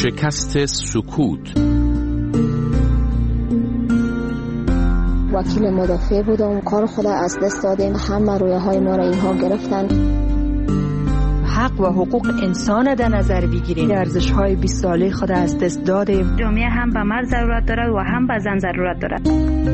شکست سکوت. وکیل مدافع بودم، کار خود از دست دادیم، همه رویاهای ما را اینها گرفتن. حق و حقوق انسان در نظر بگیریم، ارزش‌های 20 ساله خود از دست دادیم. جامعه هم به مرد ضرورت دارد و هم به زن ضرورت دارد.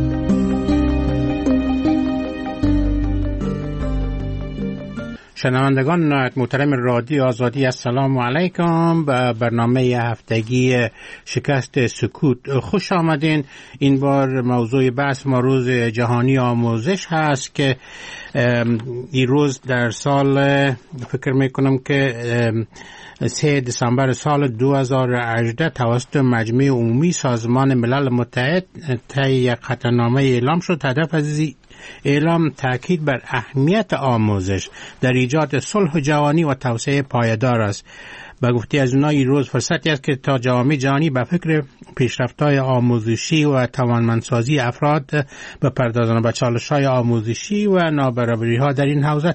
شنوندگان محترم رادیو آزادی، السلام علیکم. به برنامه هفتگی شکست سکوت خوش آمدین. این بار موضوع بحث ما روز جهانی آموزش هست که این روز در سال فکر میکنم که 3 دسامبر سال 2018 توسط مجمع عمومی سازمان ملل متحد طی یک قطعنامه اعلام شد. هدف از اعلام تاکید بر اهمیت آموزش در ایجاد صلح جهانی و توسعه پایدار است. به گفته از اونها این روز فرصتی است که تا جامعه جهانی به فکر پیشرفت‌های آموزشی و توانمندسازی افراد بپردازند، به چالش‌های آموزشی و نابرابری‌ها در این حوزه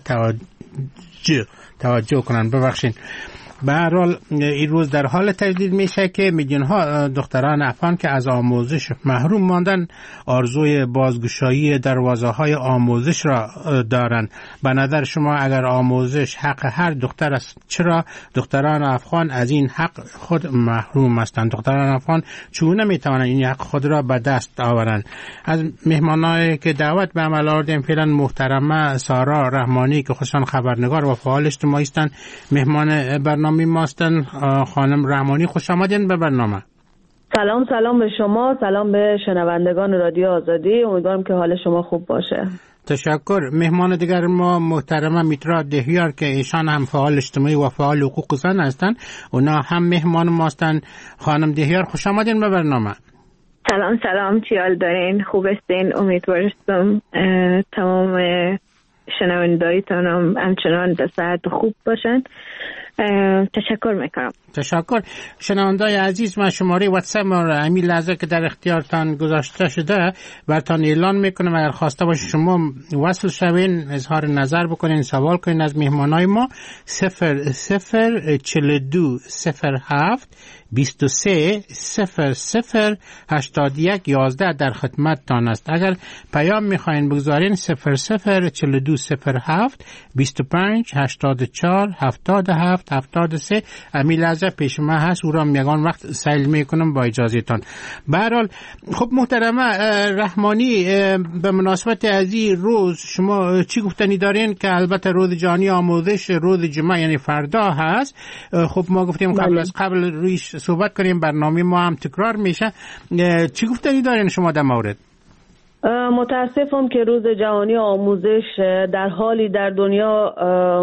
توجه کنند. ببخشید. به هر حال این روز در حال تجدید میشه که میلیون‌ها دختران افغان که از آموزش محروم ماندن آرزوی بازگشایی دروازه‌های آموزش را دارند. به نظر شما اگر آموزش حق هر دختر است، چرا دختران افغان از این حق خود محروم هستند؟ دختران افغان چگونه میتوانند این حق خود را به دست آورند؟ از مهمانانی که دعوت به عمل آوردیم فعلا محترمه سارا رحمانی که خصوصا خبرنگار و فعال اجتماعی هستند مهمان برنامه ماستن. خانم رحمانی خوش آمدین به برنامه. سلام به شما، سلام به شنوندگان رادیو آزادی. امیدوارم که حال شما خوب باشه. تشکر. مهمان دیگر ما محترمه میترا دهیار که ایشان هم فعال اجتماعی و فعال حقوق زن هستند، اونا هم مهمان ماستن. خانم دهیار خوش آمدین به برنامه. سلام، چی حال دارین؟ خوب هستین؟ امیدوارم تمام شنوندایتان هم همچنان به صحت خوب باشن. تشکر میکنم. تشکر. شنوندای عزیز، من شماره واتساپ ما را همین لحظه که در اختیارتان گذاشته شده براتون اعلان میکنم. اگر خواسته باشید شما وصل شوین، اظهار نظر بکنین، سوال کنین از مهمانای ما 0042 07 23 00 81 11 در خدمتتان است. اگر پیام میخواین بگذارین 0042 07 25 84 77 73 امی لحظه پیش ما هست، او را میگان وقت سیل میکنم با اجازهتان. به هر حال خب محترمه رحمانی، به مناسبت از این روز شما چی گفتنی دارین؟ که البته روز جهانی آموزش روز جمعه یعنی فردا هست. خب ما گفتیم قبل رویش صحبت کنیم، برنامه ما هم تکرار میشه. چی گفتنی دارین شما در مورد؟ متاسفم که روز جهانی آموزش در حالی در دنیا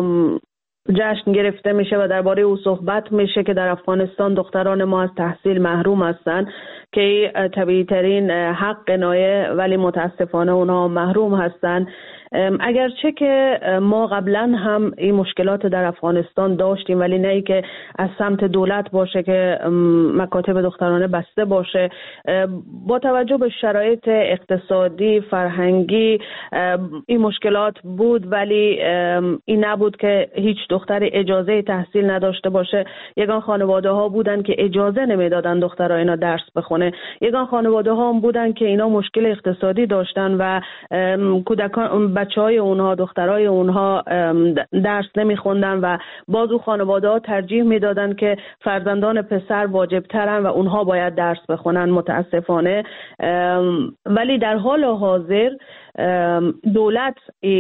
جشن گرفته میشه و درباره او صحبت میشه که در افغانستان دختران ما از تحصیل محروم هستند که طبیعی ترین حق نایه، ولی متاسفانه اونها محروم هستند. اگرچه که ما قبلا هم این مشکلات در افغانستان داشتیم، ولی نه ای که از سمت دولت باشه که مکاتب دخترانه بسته باشه. با توجه به شرایط اقتصادی فرهنگی این مشکلات بود، ولی این نبود که هیچ دختر اجازه تحصیل نداشته باشه. یگان خانواده ها بودن که اجازه نمیدادن دخترها اینا درس بخونه. یگان خانواده ها هم بودن که اینا مشکل اقتصادی داشتن و کودکان بچهای اونها دخترای اونها درس نمیخوندن و باز اون خانواده ها ترجیح میدادن که فرزندان پسر واجب ترن و اونها باید درس بخونن متاسفانه. ولی در حال حاضر دولت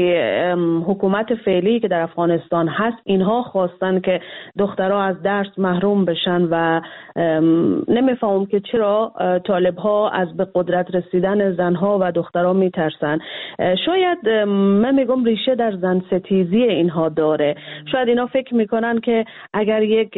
حکومت فعلی که در افغانستان هست اینها خواستن که دخترها از درس محروم بشن و نمیفهمم که چرا طالب ها از به قدرت رسیدن زنها و دخترها میترسن. شاید من میگم ریشه در زن ستیزی اینها داره. شاید اینا فکر میکنن که اگر یک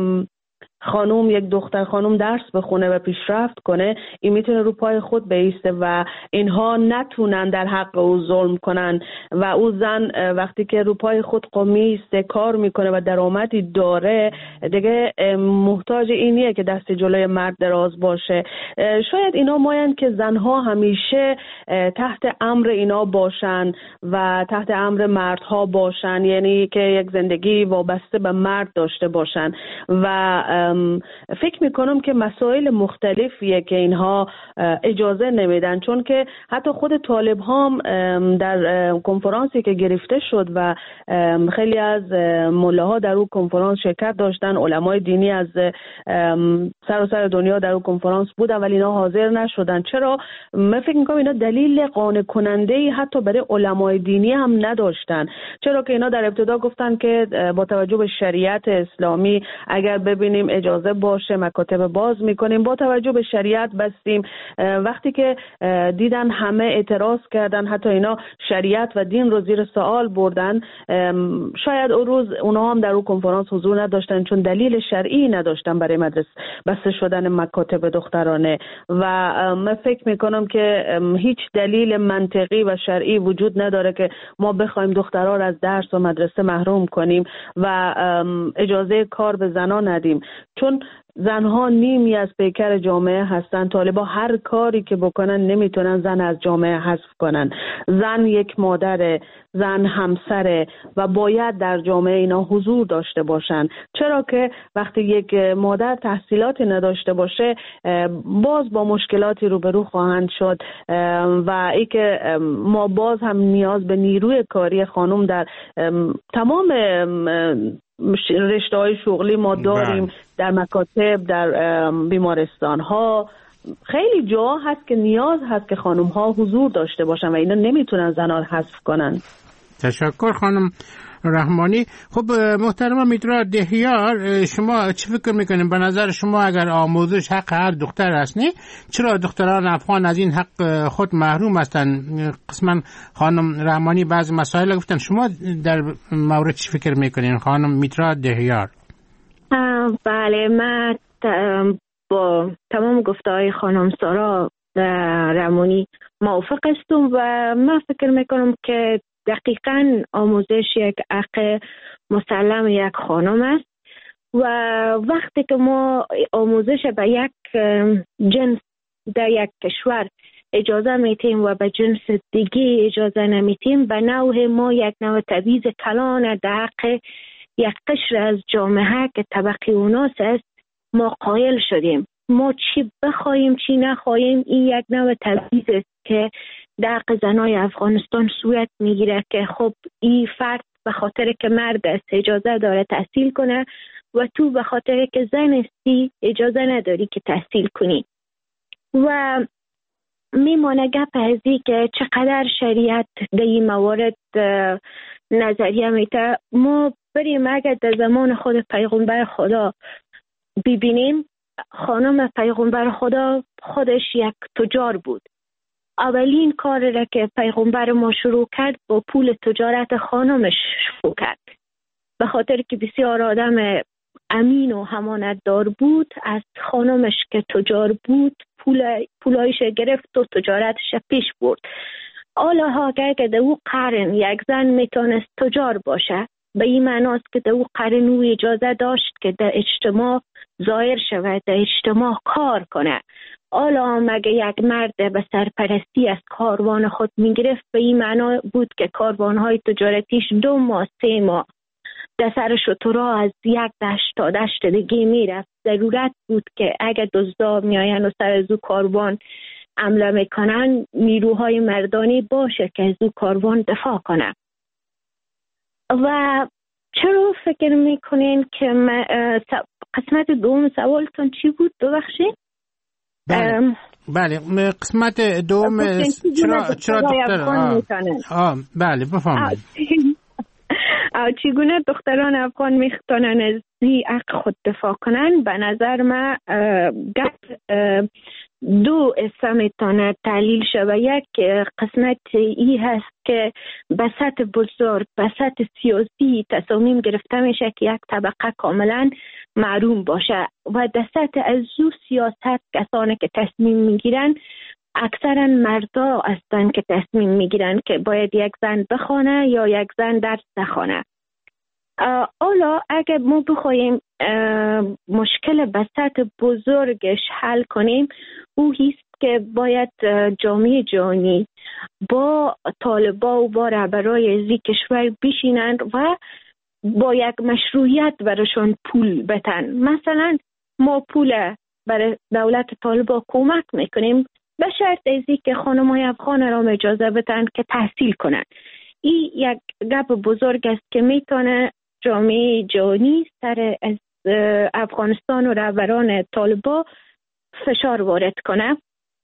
یک دختر خانم درس بخونه و پیشرفت کنه، این میتونه رو پای خود بایسته و اینها نتونن در حق او ظلم کنن و او زن وقتی که رو پای خود قمیسته کار میکنه و درآمدی داره دیگه محتاج اینیه که دست جلوی مرد دراز باشه. شاید اینا ماین که زنها همیشه تحت امر اینا باشن و تحت امر مردها باشن، یعنی که یک زندگی وابسته به مرد داشته باشن و فکر میکنم که مسائل مختلفیه که اینها اجازه نمیدن، چون که حتی خود طالب هم در کنفرانسی که گرفته شد و خیلی از ملاها در اون کنفرانس شرکت داشتن، علمای دینی از سراسر دنیا در اون کنفرانس بودن ولی اینا حاضر نشدن. چرا؟ من فکر میکنم اینا دلیل قانع کننده ای حتی برای علمای دینی هم نداشتن، چرا که اینا در ابتدا گفتن که با توجه به شریعت اسلامی اگر ببینیم اجازه باشه مکاتب باز میکنیم، با توجه به شریعت بستیم. وقتی که دیدن همه اعتراض کردن، حتی اینا شریعت و دین رو زیر سوال بردن، شاید اون روز اونا هم در اون کنفرانس حضور نداشتن چون دلیل شرعی نداشتن برای مدرسه بسته شدن مکاتب دخترانه. و من فکر میکنم که هیچ دلیل منطقی و شرعی وجود نداره که ما بخوایم دخترها را از درس و مدرسه محروم کنیم و اجازه کار به زنان ندیم، چون زنها نیمی از پیکر جامعه هستن. طالبا هر کاری که بکنن نمیتونن زن از جامعه حذف کنن. زن یک مادره، زن همسره و باید در جامعه اینا حضور داشته باشن، چرا که وقتی یک مادر تحصیلاتی نداشته باشه باز با مشکلاتی روبرو خواهند شد و ای که ما باز هم نیاز به نیروی کاری خانم در تمام رشته‌های شغلی ما داریم، در مکاتب، در بیمارستان ها، خیلی جا هست که نیاز هست که خانم ها حضور داشته باشن و اینا نمیتونن زنان حذف کنن. تشکر خانم رحمانی. خب محترم میترا دهیار، شما چی فکر میکنین؟ به نظر شما اگر آموزش حق هر دختر است، نه چرا دختران افغان از این حق خود محروم هستند؟ قسما خانم رحمانی بعض مسائل گفتن، شما در مورد چی فکر میکنین خانم میترا دهیار؟ بله، من با تمام گفته‌های خانم سارا رحمانی موافق هستم و من فکر میکنم که دقیقاً آموزش یک حق مسلم یک خانم است و وقتی که ما آموزش به یک جنس در یک کشور اجازه میتیم و به جنس دیگه اجازه نمیتیم، به نوع ما یک نوع تبعیض کلان در حق یک قشر از جامعه که طبقه اوناس است ما قائل شدیم. ما چی بخوایم چی نخواهیم این یک نوع تبعیض است که در حق زنای افغانستان صورت میگیره که خب این فرد به خاطر که مرد است اجازه داره تحصیل کنه و تو به خاطر که زن هستی اجازه نداری که تحصیل کنی. و میمانه گپ ازی که چقدر شریعت در این موارد نظریه میته. ما بریم اگر در زمان خود پیغمبر خدا ببینیم، خانم پیغمبر خدا خودش یک تجار بود. اولین کاری را که پیغمبر ما شروع کرد با پول تجارت خانمش شروع کرد، به خاطر که بسیار آدم امین و امانتدار بود. از خانمش که تجار بود پولایش گرفت و تجارتش پیش برد. حالا ها که در او قرن یک زن میتونست تجار باشه، به این معناست که در او قرن او اجازه داشت که در اجتماع ظاهر شود، در اجتماع کار کنه. حالا مگه یک مرد به سرپرستی از کاروان خود میگرفت، به این معنا بود که کاروانهای تجارتیش 2 ماه 3 ماه در سر شترها از یک دشت تا دشت دیگه میرفت. ضرورت بود که اگر دزدا میاین و سر از او کاروان حمله میکنن نیروهای مردانی باشه که از او کاروان دفاع کنه. و چرا فکر میکنین که قسمت دوم سوالتون چی بود؟ ببخشید. بله قسمت دوم چرا دختران بله بفهمید چگونه دختران افغان میتونن از این حق خود دفاع کنن؟ به نظر من دو حصه میتونه تحلیل شود. یک قسمت ای هست که به سطح بزرگ، به سطح سیاسی تصامیم گرفته میشه که یک طبقه کاملا محروم باشه و در سطح از او سیاست کسانی که تصمیم میگیرن اکثرا مردا هستن که تصمیم میگیرن که باید یک زن بخونه یا یک زن درس نخونه. حالا اگر ما بخوایم مشکل به سطح بزرگش حل کنیم، او هست که باید جامعه جهانی با طالبا و با رهبرای از این کشور بشینند و با یک مشروعیت براشون پول بتن. مثلا ما پول برای دولت طالبان کمک میکنیم به شرط ازی که خانم‌های افغان را اجازه بدن که تحصیل کنند. این یک گپ بزرگ است که میتونه جامعه جهانی سر از افغانستان و رهبران طالبان فشار وارد کنه.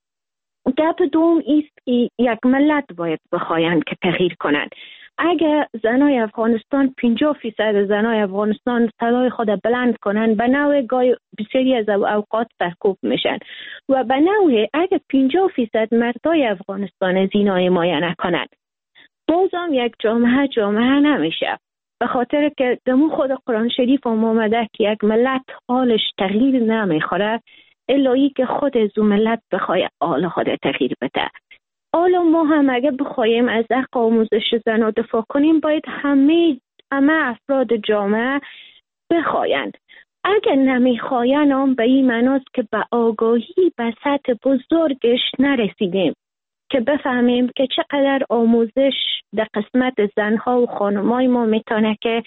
گپ دوم است که یک ملت باید بخواین که تغییر کنند. اگر زنای افغانستان 50% زنای افغانستان صدای خود بلند کنند، به نوع گاهی بسیاری از اوقات سرکوب میشن و به نوع اگر 50% مردای افغانستان از اینا حمایه نکنند، بازم یک جامعه نمیشه. به خاطر که دمو خود قرآن شریف هم آمده که یک ملت حالش تغییر نمیخوره الایی که خود از اون ملت بخواه حال خود تغییر بده. حالا ما هم اگه بخوایم از حق آموزش زنان دفاع کنیم باید همه افراد جامعه بخواین. اگر نمیخواین هم به این معناست که به آگاهی به سطح بزرگش نرسیدیم که بفهمیم که چقدر آموزش در قسمت زنها و خانمای ما میتونه که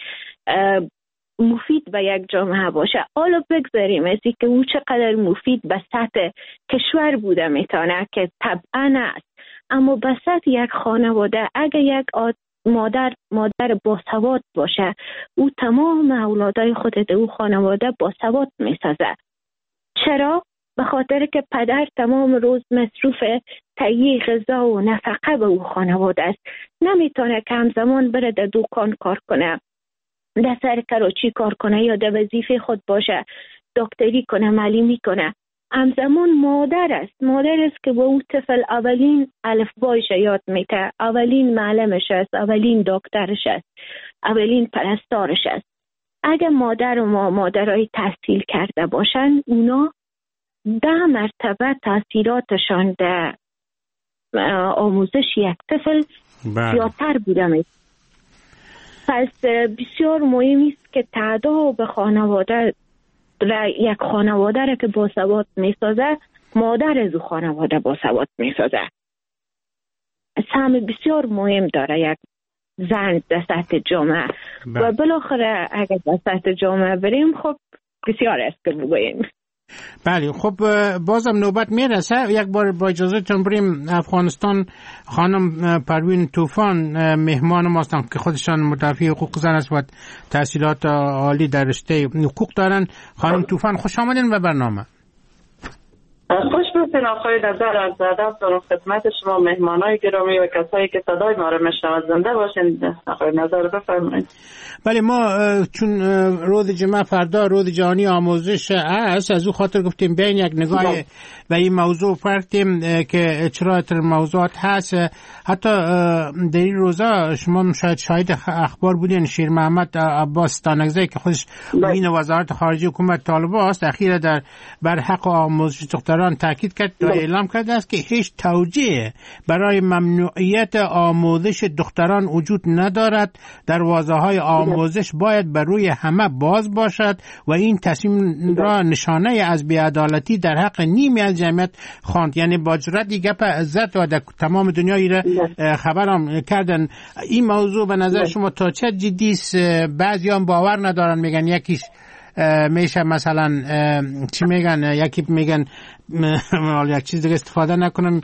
مفید به یک جامعه باشه. حالا بگذاریم از این که او چقدر مفید به سطح کشور بوده میتونه که طبعا است، اما به سطح یک خانواده اگر یک مادر باسواد باشه او تمام اولادای خود در او خانواده باسواد میسازه. چرا؟ به خاطر که پدر تمام روز مصروف تهیه غذا و نفقه به او خانواده است. نمیتونه که همزمان بره در دکان کار کنه، در سر کراچی کار کنه یا در وظیفه خود باشه، دکتری کنه، معلمی کنه. همزمان مادر است که با او طفل اولین الفبایش یاد میده، اولین معلمش است، اولین دکترش است، اولین پرستارش است. اگر مادر و مادرای تحصیل کرده باشن اونا 10 مرتبه تاثیراتشان در آموزش یک طفل زیادتر بوده میشه. پس بسیار مهم است که تعداد خانواده یک خانواده را که باسواد میسازه مادر از او خانواده باسواد میسازه. سهم بسیار مهم داره یک زن در سطح جامعه و بالاخره اگر در سطح جامعه بریم خب بسیار است که بگوییم. بله خب بازم نوبت میرسه. یک بار با اجازهتون بریم افغانستان. خانم پروین طوفان مهمان ما هستند که خودشان مدافع حقوق زن است و تحصیلات عالی در رشته حقوق دارن. خانم طوفان خوش آمدین به برنامه. خوش باشین آقای نظر، از ادب دارم خدمت شما مهمانای گرامی و کسایی که صدای ما رو میشنوند. زنده باشین آقای نظر، بفرمایید. بله ما چون روز جمعه فردا روز جهانی آموزش است، از او خاطر گفتیم بین یک نگاه به این موضوع پرتیم که چرا موضوعات هست. حتی در این روزا شما شاید اخبار بودین شیر محمد عباس تانکزی که خودش معین وزارت خارجه حکومت طالبان است اخیرا بر حق آموزش دختران تاکید کرد و اعلام کرده است که هیچ توجیه برای ممنوعیت آموزش دختران وجود ندارد. دروازه‌های آموزش باید بر روی همه باز باشد و این تصمیم را نشانه از بی‌عدالتی در حق نیمی از جمعیت خواند. یعنی با جرأت دیگه په عزت و در تمام دنیایی را خبرم کردن. این موضوع به نظر شما تا چه جدی است؟ بعضیان باور ندارن، میگن یکیش میشه مثلا چی میگن، یکی میگن یک چیز دیگه استفاده نکنم،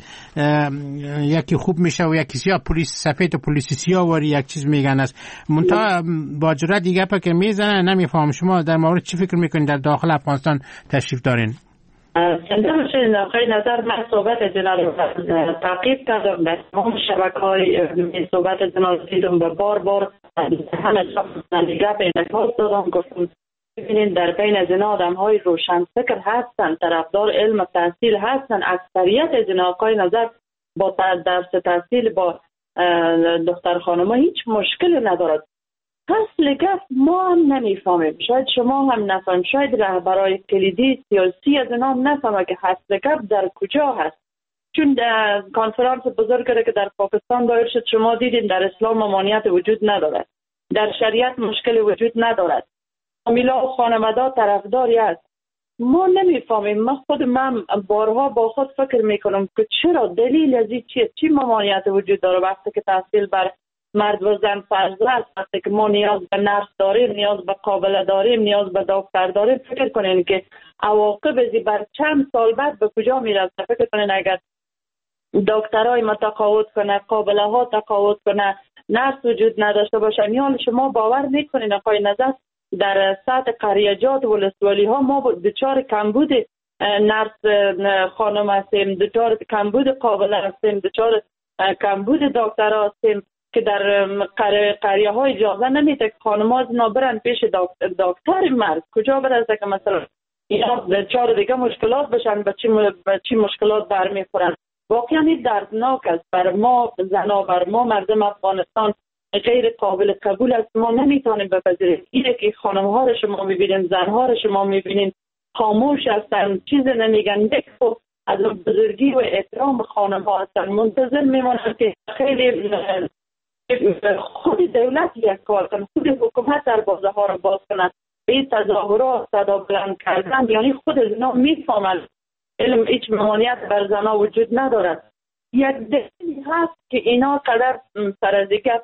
یکی خوب میشه و یکی سیاه، پلیس سفید و پلیس سیاه واری یک چیز میگن است. منتها با جرأت دیگه پا که میزنن. نمیفهم شما در مورد چی فکر میکنین؟ در داخل افغانستان تشریف دارین. زنده باشین آقای نظر، من صحبت جناب رو تعقیب کردم در تمام شبکه‌های صحبت جناب دیدم و بار همه دیگه به نکاس دادم. گفتم ببینید در بین از اینا آدم‌های روشنفکر هستن، طرفدار علم و تحصیل هستن. اکثریت از اینا آقای نظر با درس تحصیل با دختر خانم‌ها هیچ مشکلی ندارد. اصل گفت ما هم نمیفهمیم، شاید شما هم نفهم، شاید رهبرای کلیدی سیاسی از اینا هم نفهمه که اصل گفت در کجا هست. چون در کنفرانس بزرگی که در پاکستان دایر شد شما دیدین در اسلام ممانعت وجود ندارد، در شریعت مشکل وجود ندارد، فامیلا و خانواده طرفداری است. ما نمیفهمیم. من بارها با خود فکر میکنم که چرا، دلیل از این چیه؟ چی ممانعت وجود داره وقتی که تحصیل بر مرد و زن فرض است. وقتی که ما نیاز به نرس داریم، نیاز به قابله داریم، نیاز به دکتر داریم، فکر کنین که عواقب زی بر چند سال بعد به کجا میرسه. فکر کنین اگر دکترای ما تقاعد کنه، قابله ها تقاعد کنه، نرس وجود نداشته باشه، میان شما باور میکنین آقای نظر در سطح قریجات و ولسوالی ها ما دچار کمبود نرس خانم هستیم، دچار کمبود قابله هستیم، دچار کمبود دکتر هستیم که در قریه های اجازه نمیده که خانم ها زنا برن پیش دکتر مرد. کجا برسه که مثلا اینا دچار دیگه مشکلات بشن، به چی مشکلات برمیخورن. واقعا این دردناک است بر ما زنا، بر ما مردم افغانستان غیر قابل قبول است. ما نمیتونیم بپذیریم اینه که خانم ها رو شما میبینین، زن ها رو شما میبینین خاموش هستن، چیز نمیگن. یک از بزرگی و احترام خانم ها هستن، منتظر میمونن که خیلی خود دولت یک کار کنه، خود حکومت دروازه ها رو باز کنه. این تظاهرات، صدا بلند کردن، یعنی خود اینا میفهمن علم هیچ ممانعت بر زنها وجود ندارد. یک دلیلی هست که اینا قدر سرازیگه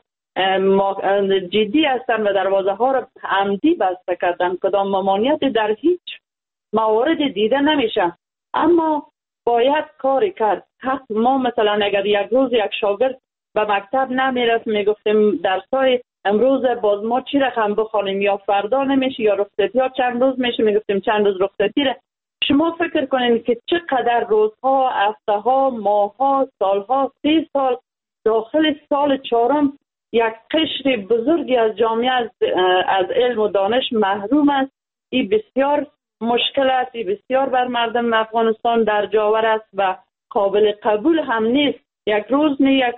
جدی هستن و دروازه ها رو عمدی بسته کردن. کدام ممانعت در هیچ موارد دیده نمیشه، اما باید کاری کرد. حق ما مثلا اگر یک روز یک شاگرد به مکتب نمیرفت، میگفتیم درسای امروز باز ما چی رقم بخوانیم، یا فردا نمیشه یا رخصتی ها چند روز میشه، میگفتیم چند روز رخصتی ره. شما فکر کنین که چقدر روزها، هفته ها، ماه ها، سال ها، 30 سال داخل سال 4 یک قشر بزرگی از جامعه از علم و دانش محروم است. این بسیار مشکل است، این بسیار بر مردم افغانستان در جاور است و قابل قبول هم نیست. یک روز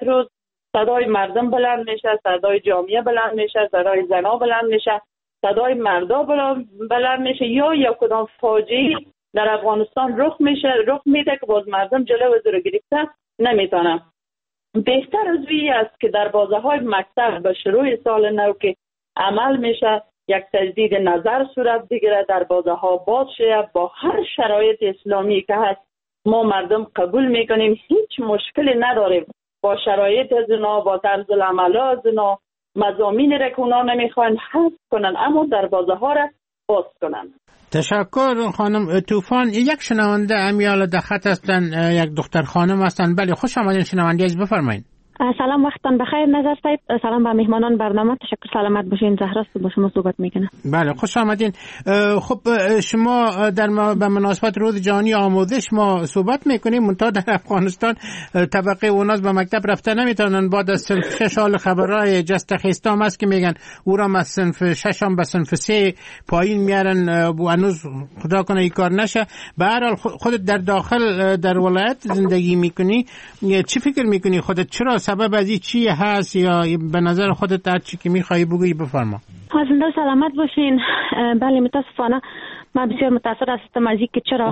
صدای مردم بلند میشه، صدای جامعه بلند میشه، صدای زنا بلند میشه، صدای مردا بلند میشه، یا کدام فاجعه در افغانستان رخ میده که باز مردم جلو رو گرفته نمیتونن. بهتر از وی است که در بازه های مکتب به شروع سال نو که عمل میشه یک تجدید نظر صورت بگیره، در بازه ها باز شه، با هر شرایط اسلامی که هست ما مردم قبول میکنیم، هیچ مشکلی نداریم با شرایط زنا، با طرز العمل زنا، مضامین را که اونا نمیخوان حذف کنن، اما در بازه ها را باز کنن. تشکر خانم طوفان. یک شنونده امیال در خط هستن، یک دختر خانم هستن. بله خوش آمدین شنونده از، بفرمایید. سلام، وقتتان بخیر نظر صاحب. سلام به مهمانان برنامه، تشکر، سلامت باشین. زهرا با شما صحبت میکنم. بله خوش آمدین. خب شما به مناسبت روز جهانی آموزش ما صحبت میکنیم، منتها در افغانستان طبقه اوناس به مکتب رفته نمیتونن. بعد از صنف 6 حال خبرای جست خیستام است که میگن او را از صنف 6 هم به صنف 3 پایین میارن و هنوز خدا کنه این کار نشه. به هر حال خودت در داخل در ولایت زندگی میکنی، چی فکر میکنی خودت؟ چرا سبب از این چی هست، یا به نظر خودت هر چی که میخوایی بگویی بفرما. زنده سلامت باشین. بله متاسفانه من بسیار متأثر هستم از اینکه چرا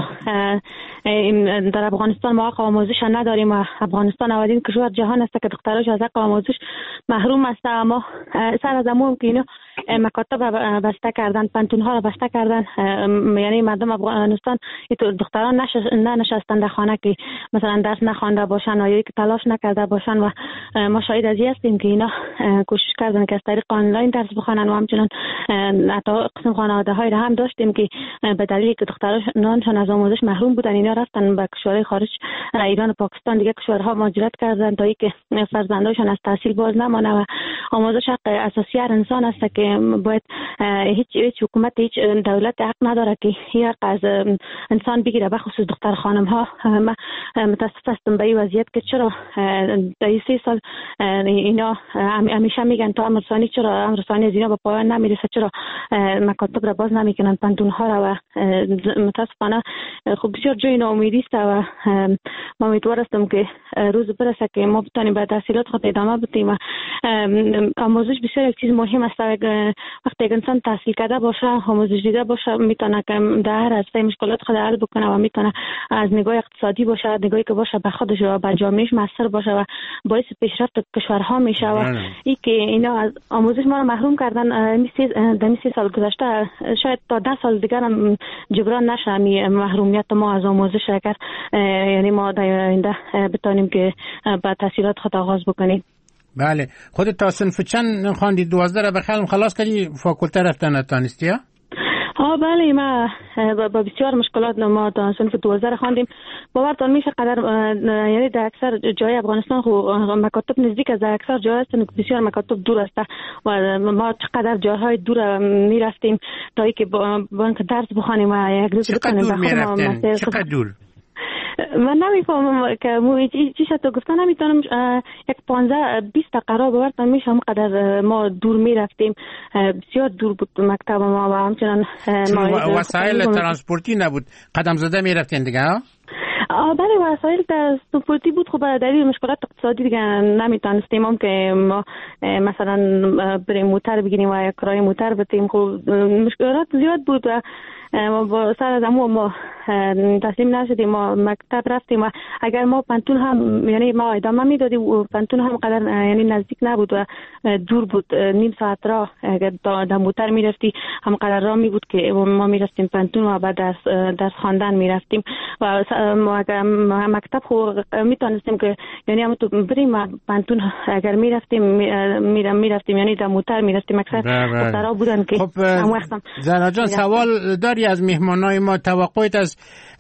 در افغانستان ما حق آموزش نداریم و افغانستان اولین کشور جهان است که دختراش از حق آموزش محروم است. اما سر از امون که اینا مکاتب بسته کردن، پانتون‌ها را بسته کردن، یعنی مردم افغانستان دختران ننشستن در خانه که مثلا درس نخوانده باشن و یا که تلاش نکرده باشن و ما شاهد از این هستیم که اینا کوشش کردن که از طریق آنلاین درس بخوانن و همچنان حتی قسم خانواده‌های را هم داشتیم که به دلیلی که دخترانشان از آموزش محروم بودن اینا رفتن به کشورهای خارج، ایران و پاکستان، دیگه کشورها مهاجرت کردن تا اینکه فرزندانشان از تحصیل باز نمانه. و آموزش حق اساسی هر انسان است که باید هیچ حکومت، هیچ دولت حق نداره که این حق از انسان بگیره، به خصوص دختر خانم ها. من متاسف هستم به این وضعیت که چرا در 3 سال اینا همیشه میگن تا امرسانی، چرا امرسانی از اینا به پایان نمیرسه، چرا مکاتب را باز نمیکنن، پانتون‌ها را. و متاسفانه خب بسیار جای ناامیدی است و ما امیدوار هستم که روز برسه که ما بتونیم به تحصیلات خود ادامه بدیم. و آموزش بسیار یک چیز مهم است. وقتی یک انسان تحصیل کرده باشه، آموزش دیده باشه، میتونه که در هر راسته مشکلات خود حل بکنه و میتونه از نگاه اقتصادی باشه، نگاهی که باشه به خودش و به جامعهش موثر باشه و باعث پیشرفت کشورها میشه. و این که اینا از آموزش ما رو محروم کردن در 3 سال گذشته، شاید تا 10 سال دیگر هم جبران نشه محرومیت ما از آموزش، اگر یعنی ما در آینده بتونیم که با تحصیلات خود آغاز بکنیم. بله. خودت تا صنف چند خواندی؟ 12 را به خلم خلاص کردی، فاکولته رفتن نتانستی ها؟ بله، ما با بسیار مشکلات ما تا صنف 12 خواندیم. باورتان میشه قدر یعنی در اکثر جای افغانستان مکاتب نزدیک از اکثر جای هستن، بسیار مکاتب دور است و ما چقدر جاهای دور میرفتیم تا اینکه با درس بخوانیم و یک روز چقدر دور میرفتین؟ چقدر دور؟ من نمیفهمم که چی شد تو گفتن، نمیتونم یک 15-20 دقیقه باورتان میشه همقدر ما دور میرفتیم. بسیار دور بود مکتب ما و همچنان وسایل ترانسپورتی نبود، قدم زده میرفتین دیگه ها؟ بله، وسایل ترانسپورتی بود. خب دلیل مشکلات اقتصادی دیگه نمیتونستیم که ما مثلا بریم موتر بگیریم و یک کرایه موتر بدیم. خب مشکلات زیاد بود و ما با سر از ما تسلیم نشدیم. ما مکتب رفتیم و اگر ما پنتون هم یعنی ما ادامه میدادیم و پنتون هم قدر یعنی نزدیک نبود و دور بود، نیم ساعت راه اگر در موتر میرفتی هم قدر راه می بود که ما میرفتیم پنتون و بعد درس خواندن میرفتیم و ما اگر مکتب خو میتونستیم که یعنی هم تو بریم پنتون اگر میرفتیم یعنی در موتر میرفتیم. اکثر دخترها بودن که هم وقتم. زهرا جان، سوال داری از مهمانای ما؟ توقعت از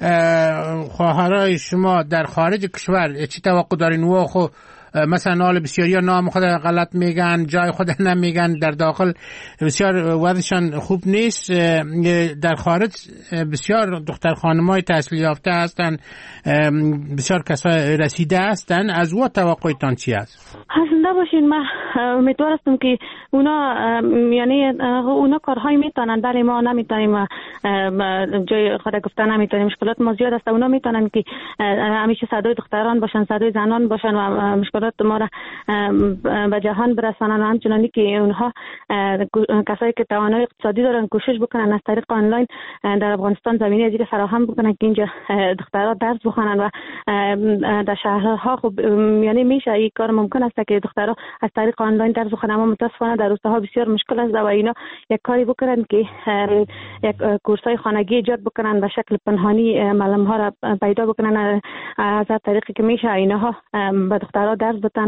خواهرای شما در خارج کشور چی توقع دارین؟ و خو مثلا حال بسیاری ها نام خود غلط میگن، جای خود نمیگن، در داخل بسیار وضعشان خوب نیست. در خارج بسیار دختر خانمای تحصیل یافته هستن، بسیار کسای رسیده هستن. از او توقعتان چی است؟ زنده باشین. من امیدوار هستم که اونا یعنی اونا کارهای میتونن، ولی ما نمیتونیم، جای خود گفتن نمیتونیم، مشکلات ما زیاد است. اونا میتونن که همیشه صدای دختران باشن، صدای زنان باشن و مشکلات ما را به جهان برسانن و همچنانی که اونها کسایی که توانایی اقتصادی دارن کوشش بکنن از طریق آنلاین در افغانستان زمینه ازی فراهم بکنن که اینجا دخترها درس بخونن و در شهرها خب یعنی میشه این کار ممکن است که دخترها از طریق آنلاین درس بخونن، اما متاسفانه در روستاها بسیار مشکل است و اینا یک کاری بکنن که یک کورسای خانگی ایجاد بکنن به شکل پنهانی معلم ها را پیدا بکنن از طریقی که میشه اینها به دخترها درس بدن،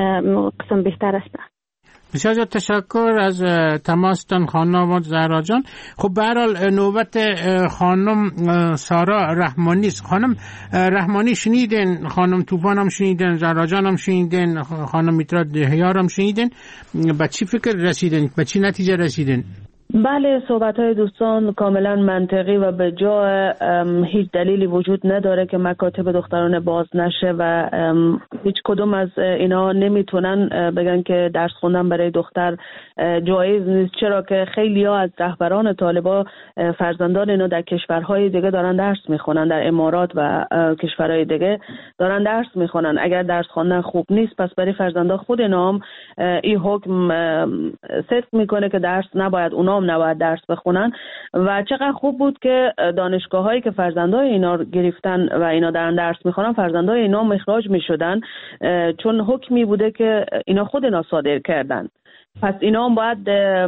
قسم بهتر است. بسیار زیاد تشکر از تماستان خانم زهرا جان. خب به هر حال نوبت خانم سارا رحمانی است. خانم رحمانی شنیدین، خانم طوفان هم شنیدین، زهرا جان هم شنیدین، خانم میترا دهیار هم شنیدین. به چی فکر رسیدین؟ به چی نتیجه رسیدین؟ بله، صحبت‌های دوستان کاملا منطقی و به جای هیچ دلیلی وجود نداره که مکاتب دختران باز نشه و هیچ کدوم از اینا نمیتونن بگن که درس خوندن برای دختر جایز نیست، چرا که خیلی ها از رهبران طالبا فرزندان اینا در کشورهای دیگه دارن درس میخونن، در امارات و کشورهای دیگه دارن درس میخونن. اگر درس خواندن خوب نیست پس برای فرزندان خود اینا هم این حکم صدق میکنه که درس نباید، اونا نباید درس بخونن. و چقدر خوب بود که دانشگاه هایی که فرزندای اینا گرفتن و اینا دارن درس میخونن فرزندای اینا اخراج میشدن، چون حکمی بوده که اینا خود اینا صادر کردن. پس اینا هم باید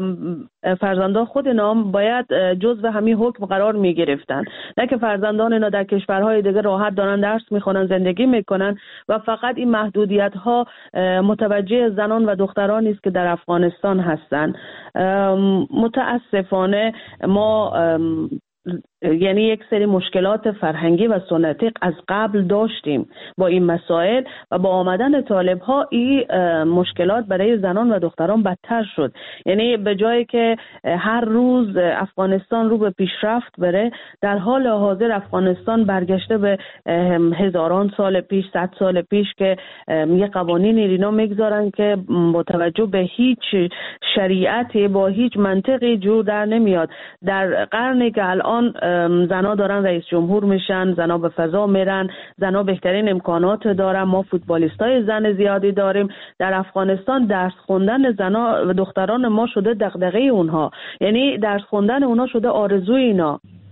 فرزندان خود اینا هم باید جزو همین حکم قرار می گرفتن، نه که فرزندان اینا در کشورهای دیگه راحت دارن درس میخونن، زندگی میکنن و فقط این محدودیت ها متوجه زنان و دخترانی است که در افغانستان هستن. متاسفانه ما یعنی یک سری مشکلات فرهنگی و سنتی از قبل داشتیم با این مسائل و با آمدن طالب ها این مشکلات برای زنان و دختران بدتر شد. یعنی به جایی که هر روز افغانستان رو به پیشرفت بره، در حال حاضر افغانستان برگشته به هزاران سال پیش، 100 سال پیش که یه قوانین اینا میگذارن که با توجه به هیچ شریعتی با هیچ منطقی جور در نمیاد. در قرنی که الان زنا دارن رئیس جمهور میشن، زنا به فضا میرن، زنا بهترین امکانات دارن، ما فوتبالیستای زن زیادی داریم. در افغانستان درس خوندن زنا و دختران ما شده دغدغه اونها، یعنی درس خوندن اونها شده آرزوی اینا.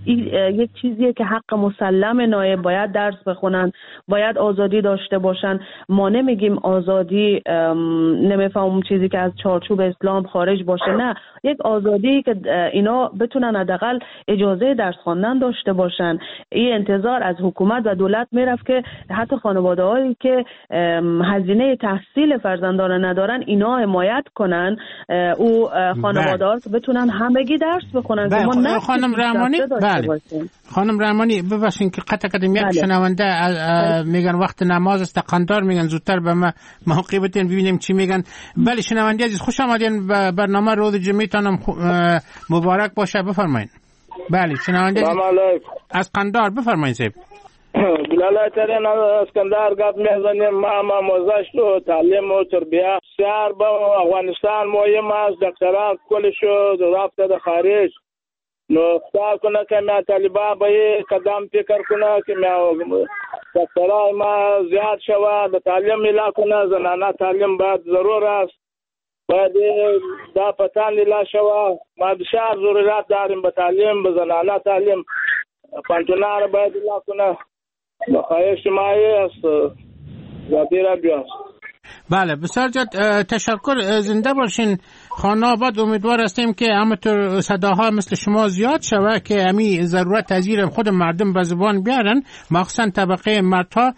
یک چیزیه که حق مسلم نایب، باید درس بخونن، باید آزادی داشته باشن. ما نمیگیم آزادی نمیفهمم چیزی که از چارچوب اسلام خارج باشه، نه، یک آزادی که اینا بتونن حداقل اجازه درس خواندن داشته باشن. این انتظار از حکومت و دولت میرفت که حتی خانواده‌هایی که هزینه تحصیل فرزندان ندارن اینا حمایت کنن او خانواده‌ها که بتونن همگی درس بخونن. که ما نه خانم رحمانی، بله خانم رحمانی ببخشید که قطع کردم. یک شنونده میگن وقت نماز است، قندار میگن زودتر به ما موقعیتین ببینیم چی میگن. بله شنونده عزیز خوش آمدین به برنامه روز جمعتانم مبارک باشه. بفرمایید. بله شنونده از قندار بفرمایید صاحب. بلاله ترین از قندار گپ میزنیم. ما موزش و تعلیم و تربیه شهر با افغانستان مهم است. دکتران کلشو رابطه د خارج نو خدا کنه که ما طالبان به قدم فکر کنه که ما دکتران ما زیاد شوه د تعلیم ملا کنه. زنانه تعلیم باید ضرور است، باید دا پتان لا شوه. ما بسیار ضرورت داریم به تعلیم، به زنانه تعلیم. پانتونان باید لا کنه. خواهش مایی است زیادی را بیاست. بله بسیار جد تشکر، زنده باشین. خانه آباد امیدوار هستیم که همینطور صداها مثل شما زیاد شوه که همی ضرورت تذیر خود مردم به زبان بیارن، مخصوصا طبقه مردها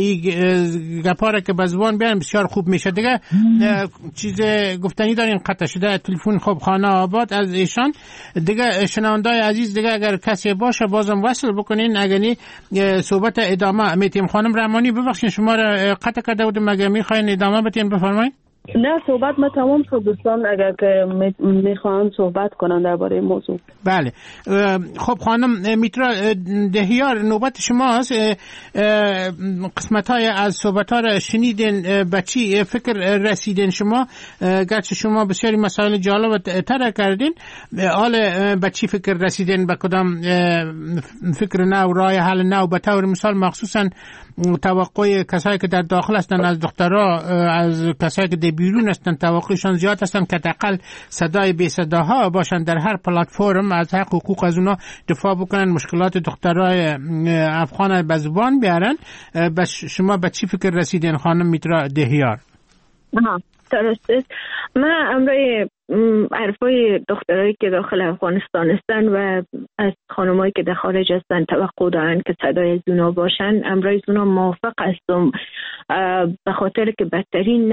گپاره که به زبان بیارن بسیار خوب میشه. دیگه چیز گفتنی دارین؟ قطع شده تلفن. خب خانه آباد از ایشان. دیگه شنوندای عزیز دیگه اگر کسی باشه بازم وصل بکنین، اگرنی صحبت ادامه میتیم. خانم رحمانی ببخشید شما را قطع کرده بودم، اگه میخواین ادامه بتین بفرمایید. نه صحبت ما تمام شد دوستان، اگر که میخوان صحبت کنن درباره موضوع. بله خب خانم میترا دهیار نوبت شماست. قسمت‌های از صحبت‌ها را شنیدین، به چی فکر رسیدین شما؟ گرچه شما بسیاری مسائل جالب طرح کردین، حال به چی فکر رسیدین؟ به کدام فکر نو، راه حل نو؟ به طور مثال مخصوصا توقع کسایی که در داخل هستن از دخترها، از کسایی که در بیرون هستن، توقعشان زیاد هستن که حداقل صدای بی صداها باشن، در هر پلتفرم از حق حقوق از اونا دفاع بکنن، مشکلات دخترای افغان به زبان بیارن. شما به چی فکر رسیدین خانم میترا دهیار؟ درسته. من امروی حرفای دخترایی که داخل افغانستان هستن و از خانمایی که در خارج هستن توقع دارن که صدای از اونا باشن، امروی از اونا موافق هستم، به خاطر که بدترین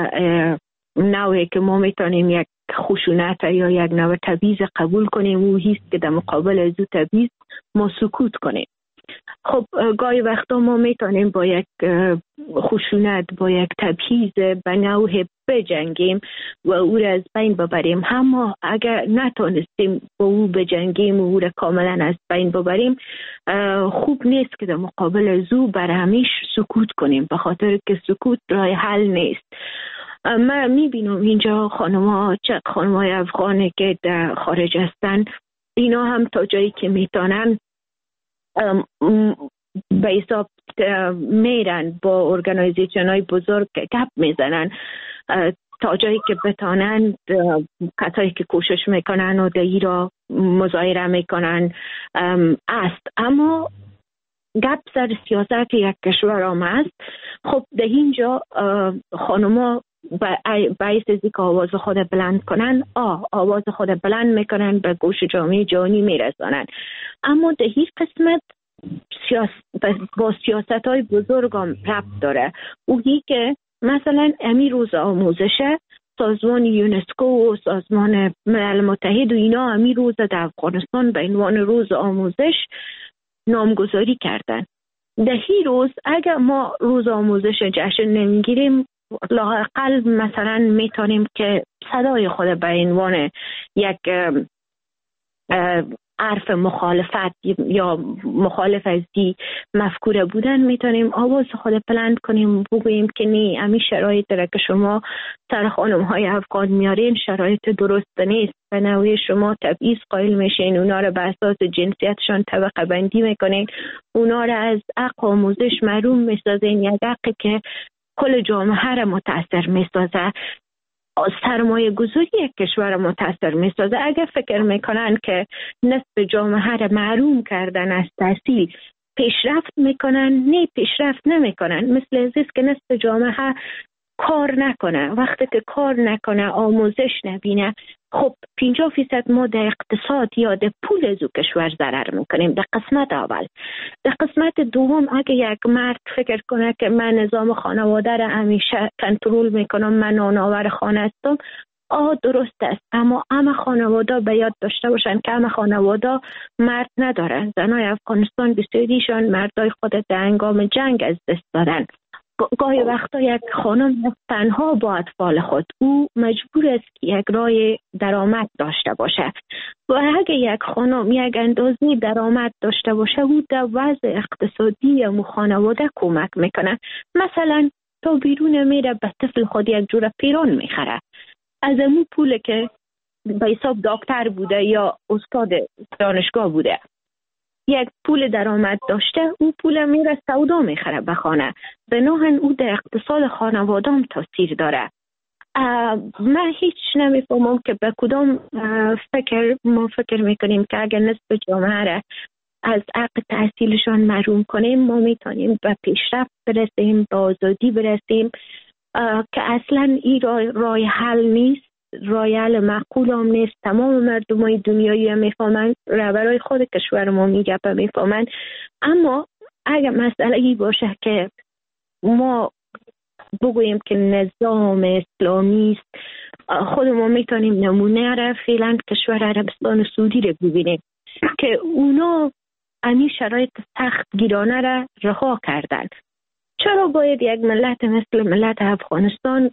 نوعی که ما میتونیم یک خشونت یا یک نوع تبعیض قبول کنیم او هیست که در مقابل از او تبعیض ما سکوت کنیم. خب گاهی وقتا ما میتونیم با یک خشونت، با یک تبعیض به نوع بجنگیم و او را از بین ببریم، اما اگر نتونستیم با او بجنگیم و او را کاملا از بین ببریم، خوب نیست که در مقابل از او بر همیش سکوت کنیم، به خاطر که سکوت راه حل نیست. من میبینم اینجا خانم‌های افغانی که در خارج هستن، اینا هم تا جایی که میتونن به حساب میرن، با ارگانیزیشن های بزرگ گپ میزنن تا جایی که بتانن. کسایی که کوشش میکنن و دهی را مظاهره میکنن است، اما گپ سر سیاست یک کشور هم است. خب در اینجا خانوما باعث از که آواز خود بلند کنن، آواز خود بلند میکنن، به گوش جامعه جهانی میرسانن، اما در این قسمت با سیاست های بزرگ هم ربط داره. اوهی که مثلا امی روز آموزش، سازمان یونسکو و سازمان ملل متحد و اینا امی روز در افغانستان به عنوان روز آموزش نامگذاری کردن. در این روز اگر ما روز آموزش جشن نمیگیریم، لااقل مثلا میتونیم که صدای خود به عنوان یک حرف مخالفت یا مخالف از دی مفکوره بودن میتونیم آواز خود بلند کنیم، بگوییم که نی امی شرایط را که شما سر خانم های افغان میارین شرایط درست نیست، به نوعی شما تبعیض قائل میشین، اونا را به اساس جنسیتشان طبقه بندی میکنین، اونا را از حق آموزش محروم میسازین، یک حقی که کل جامعه را متاثر میسازه. سرمایه گذاری یک کشور متاثر می سازه. اگر فکر میکنن که نصف جامعه را محروم کردن از تحصیل پیشرفت میکنن، نه پیشرفت نمیکنن. مثل ازیست که نصف جامعه کار نکنه. وقتی که کار نکنه، آموزش نبینه، خب 50% ما در اقتصاد یا در پول از او کشور ضرر میکنیم. در قسمت اول. در قسمت دوم، اگه یک مرد فکر کنه که من نظام خانواده را همیشه کنترل میکنم، من نانآور خانه هستم، درست است، اما همه خانواده باید داشته باشن که همه خانواده مرد ندارن. زنای افغانستان بسیاریشان مردای خود در هنگام جنگ از دست دادن. گاهی وقتا یک خانم تنها با اطفال خود، او مجبور است که یک راه درآمد داشته باشه و اگه یک خانم یک اندازه درآمد داشته باشه، او در وضع اقتصادی خانواده کمک میکنه. مثلا تا بیرون میره به طفل خود یک جور پیران میخره، از امو پول که به حساب دکتر بوده یا استاد دانشگاه بوده یک پول درآمد داشته، او پول میره سودا میخره به خانه. بناهن او در اقتصاد خانواده هم تاثیر داره. من هیچ نمیفهمم که به کدام ما فکر میکنیم که اگر نصف جامعه را از حق تحصیلشان محروم کنیم، ما میتونیم به پیشرفت برسیم، به آزادی برسیم، که اصلا این راه حل نیست، راه حل معقول هم نیست. تمام مردمای دنیایی میفهمن، رهبرای خود کشور ما میگه میفهمن. اما اگر مسئله ای باشه که ما بگوییم که نظام اسلامی است، خودمون میتونیم نمونه را فعلا کشور عربستان سعودی را ببینیم که اونا همین شرایط سخت گیرانه را رها کردن. چرا باید یک ملت مثل ملت افغانستان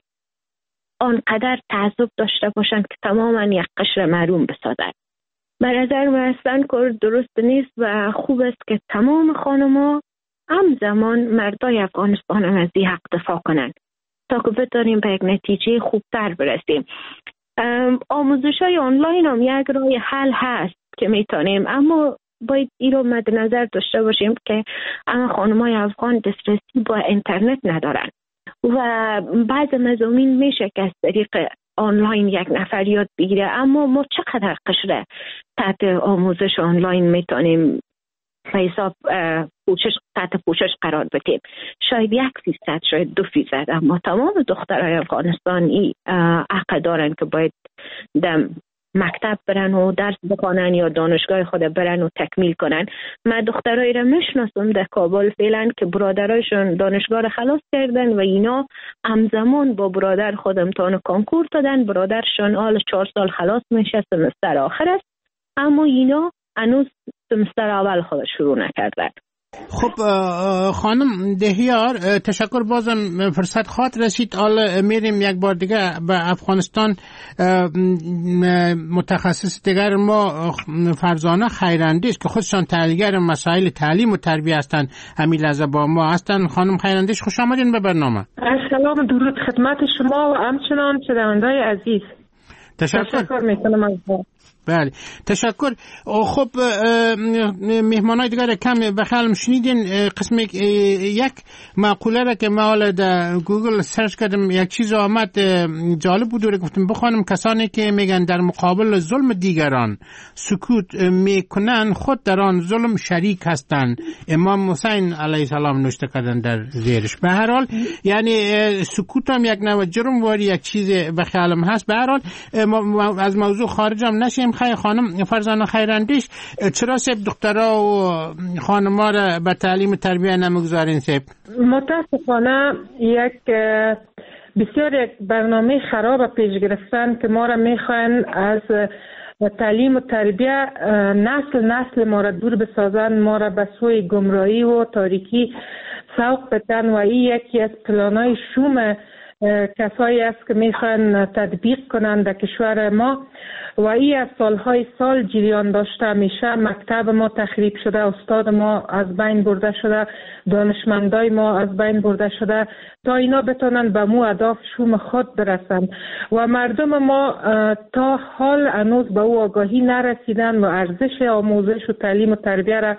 آنقدر تعصب داشته باشند که تماما یک قشر محروم بسازند؟ به نظر من اصلا کار درست نیست و خوب است که تمام خانم‌ها همزمان مردای افغانستان هم از این حق دفاع کنند تا که بتونیم به یک نتیجه خوبتر برسیم. آموزش‌های آنلاین هم یک راه حل هست که میتونیم، اما باید این رو مد نظر داشته باشیم که همه خانم‌های افغان دسترسی با اینترنت ندارن و بعض مضامین میشه که از طریق آنلاین یک نفر یاد بگیره، اما ما چقدر قشر تحت آموزش آنلاین میتونیم به حساب تحت پوشش قرار بدیم؟ شاید 1%، شاید 2%، اما تمام دخترای افغانستان این حق دارن که باید در مکتب برن و درس بخونن یا دانشگاه خود برن و تکمیل کنن. من دخترایی را میشناسم در کابل فعلا که برادرایشون دانشگاه را خلاص کردن و اینا همزمان با برادر خود امتحان کنکور دادن. برادرشون حال 4 سال خلاص میشه، سمستر آخر است، اما اینا هنوز سمستر اول خود شروع نکردن. خب خانم دهیار، تشکر. بازم فرصت خاطر رسید. حالا میریم یک بار دیگه به افغانستان. متخصص دیگر ما فرزانه خیراندیش که خودشان تحلیلگر مسائل تعلیم و تربیت هستند، همین لحظه با ما هستند. خانم خیراندیش، خوش آمدین به برنامه. سلام، درود خدمت شما و همچنان شنوندگان عزیز. تشکر میکنم از شما. بله، تشکر. خب مهمانای دیگر کم بخیالم شنیدین. قسم یک مقوله را که ما در گوگل سرچ کردم، یک چیز آمد جالب بود و گفتم بخوانم. کسانی که میگن در مقابل ظلم دیگران سکوت میکنن، خود در آن ظلم شریک هستند. امام حسین علیه السلام نوشته کردن در زیرش. به هر حال یعنی سکوت هم یک نوع جرم واری یک چیز بخیالم هست. به هر حال از موضوع خارج هم نشیم. خانم فرزانه خیراندیش، چرا سیب دخترها و خانم‌ها را به تعلیم و تربیت نمیگذارین سیب؟ متاسفانه بسیار یک برنامه خراب پیش گرفتن که ما را میخواین از تعلیم و تربیت نسل ما را دور بسازن، ما را به سوی گمراهی و تاریکی سوق بدن و این یکی از پلانای شوم کسایی است که میخوان تطبیق کنند در کشور ما و این از سالهای سال جریان داشته. میشه مکتب ما تخریب شده، استاد ما از بین برده شده، دانشمندای ما از بین برده شده تا اینا بتونن به مو اهداف شوم خود برسن و مردم ما تا حال هنوز به او آگاهی نرسیدن و ارزش آموزش و تعلیم و تربیت را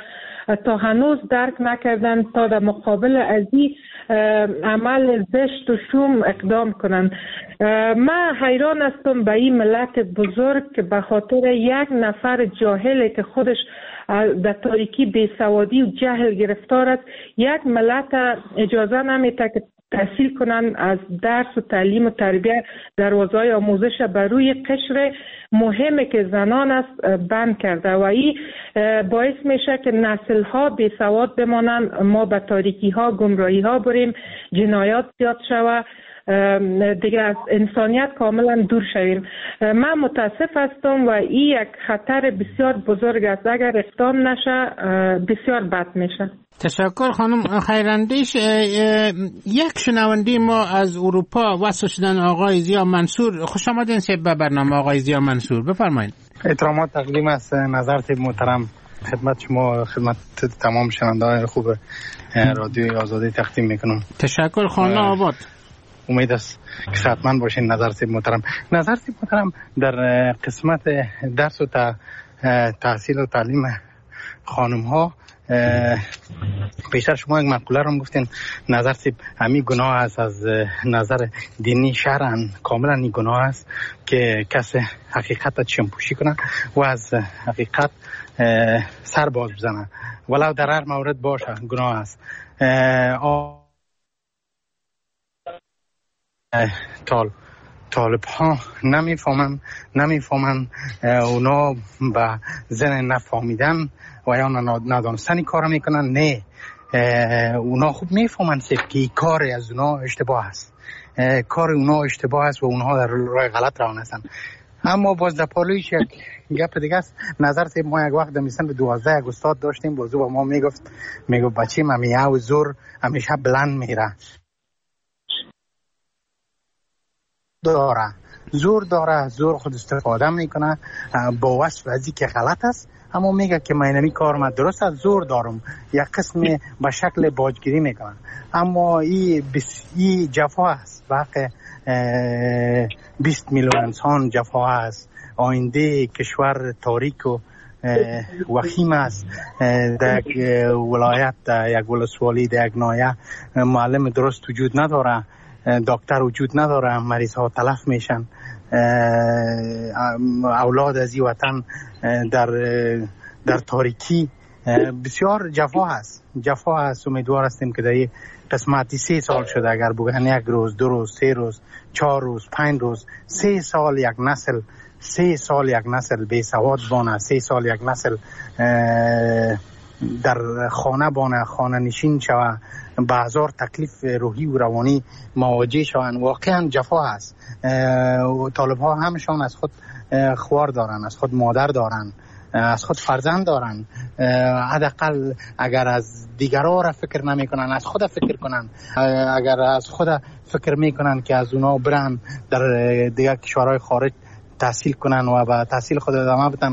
تا هنوز درک نکردن تا در مقابل از این عمل زشت و شوم اقدام کنن. من حیران هستم به این ملت بزرگ که به خاطر یک نفر جاهلی که خودش در تاریکی بیسوادی و جهل گرفتار است، یک ملت اجازه نمیده که تحصیل کنن، از درس و تعلیم و تربیت دروازه‌های آموزش بر روی قشر مهمی که زنان است بند کرده و این باعث میشه که نسل ها بیسواد بمانند، ما به تاریکی ها گمراهی ها بریم، جنایات زیاد شود، دیگه از انسانیت کاملا دور شویم. من متاسف هستم و این یک خطر بسیار بزرگ است، اگر اقدام نشه بسیار بد میشه. تشکر خانم خیراندیش. یک شنونده ما از اروپا وصل شدن، آقای ضیا منصور. خوش آمدین به برنامه آقای ضیا منصور، بفرمایید. احترامات تقدیم است نظر طیب محترم خدمت شما، خدمت تمام شنونده‌های خوب رادیوی آزادی تقدیم میکنم. تشکر خانه آباد. امید است که صحتمند باشین نظر طیب محترم. نظر طیب محترم در قسمت درس و تحصیل و تعلیم خانم ها پیشتر شما یک مقوله رو گفتین نظر طیب، همین گناه است از نظر دینی شرعاً کاملا این گناه است که کسی حقیقت چشم‌پوشی کنه و از حقیقت سر باز بزنه، ولو در هر مورد باشه گناه است. طالب ها نمیفهمن اونا به زن نفهمیدن و یا ندانستنی کار میکنن. نه، اونا خوب میفهمن که کار از اونا اشتباه است، کار اونا اشتباه است و اونها در راه غلط روان هستن. اما باز در پالویش یک گپ دیگه است. نظر طیب ما یک وقت دمیستان به 12 یک استاد داشتیم، بازو با ما میگفت بچه ممیه و زور همیشه بلند میره، زور خود استفاده میکنه با وصف از که غلط است، اما میگه که من اینمی کار من درست است، زور دارم، یک قسم به شکل باجگیری میکنه. اما این جفا است، واقع 20 میلیون انسان جفا است. آینده کشور تاریک و وخیم است. در یک ولایت، در یک ولسوالی، در یک ناحیه معلم درست وجود نداره، دکتر وجود نداره، مریض ها تلف میشن، اولاد از این وطن در تاریکی بسیار جفا هست. امیدوار هستیم که در این قسمتی 3 سال شده، اگر بگن 1 روز 2 روز 3 روز 4 روز 5 روز 3 سال یک نسل بی سواد بانه، 3 سال یک نسل در خانه نشین شوه، با هزار تکلیف روحی و روانی مواجه شوند. واقعا جفا است. طالب ها همشان از خود خوار دارن، از خود مادر دارن، از خود فرزند دارن. حداقل اگر از دیگرها را فکر نمی کنن، از خود فکر کنن. اگر از خود فکر می کنن که از اونا برن در دیگر کشورهای خارج تحصیل کنن و با تحصیل خود ادامه بدن،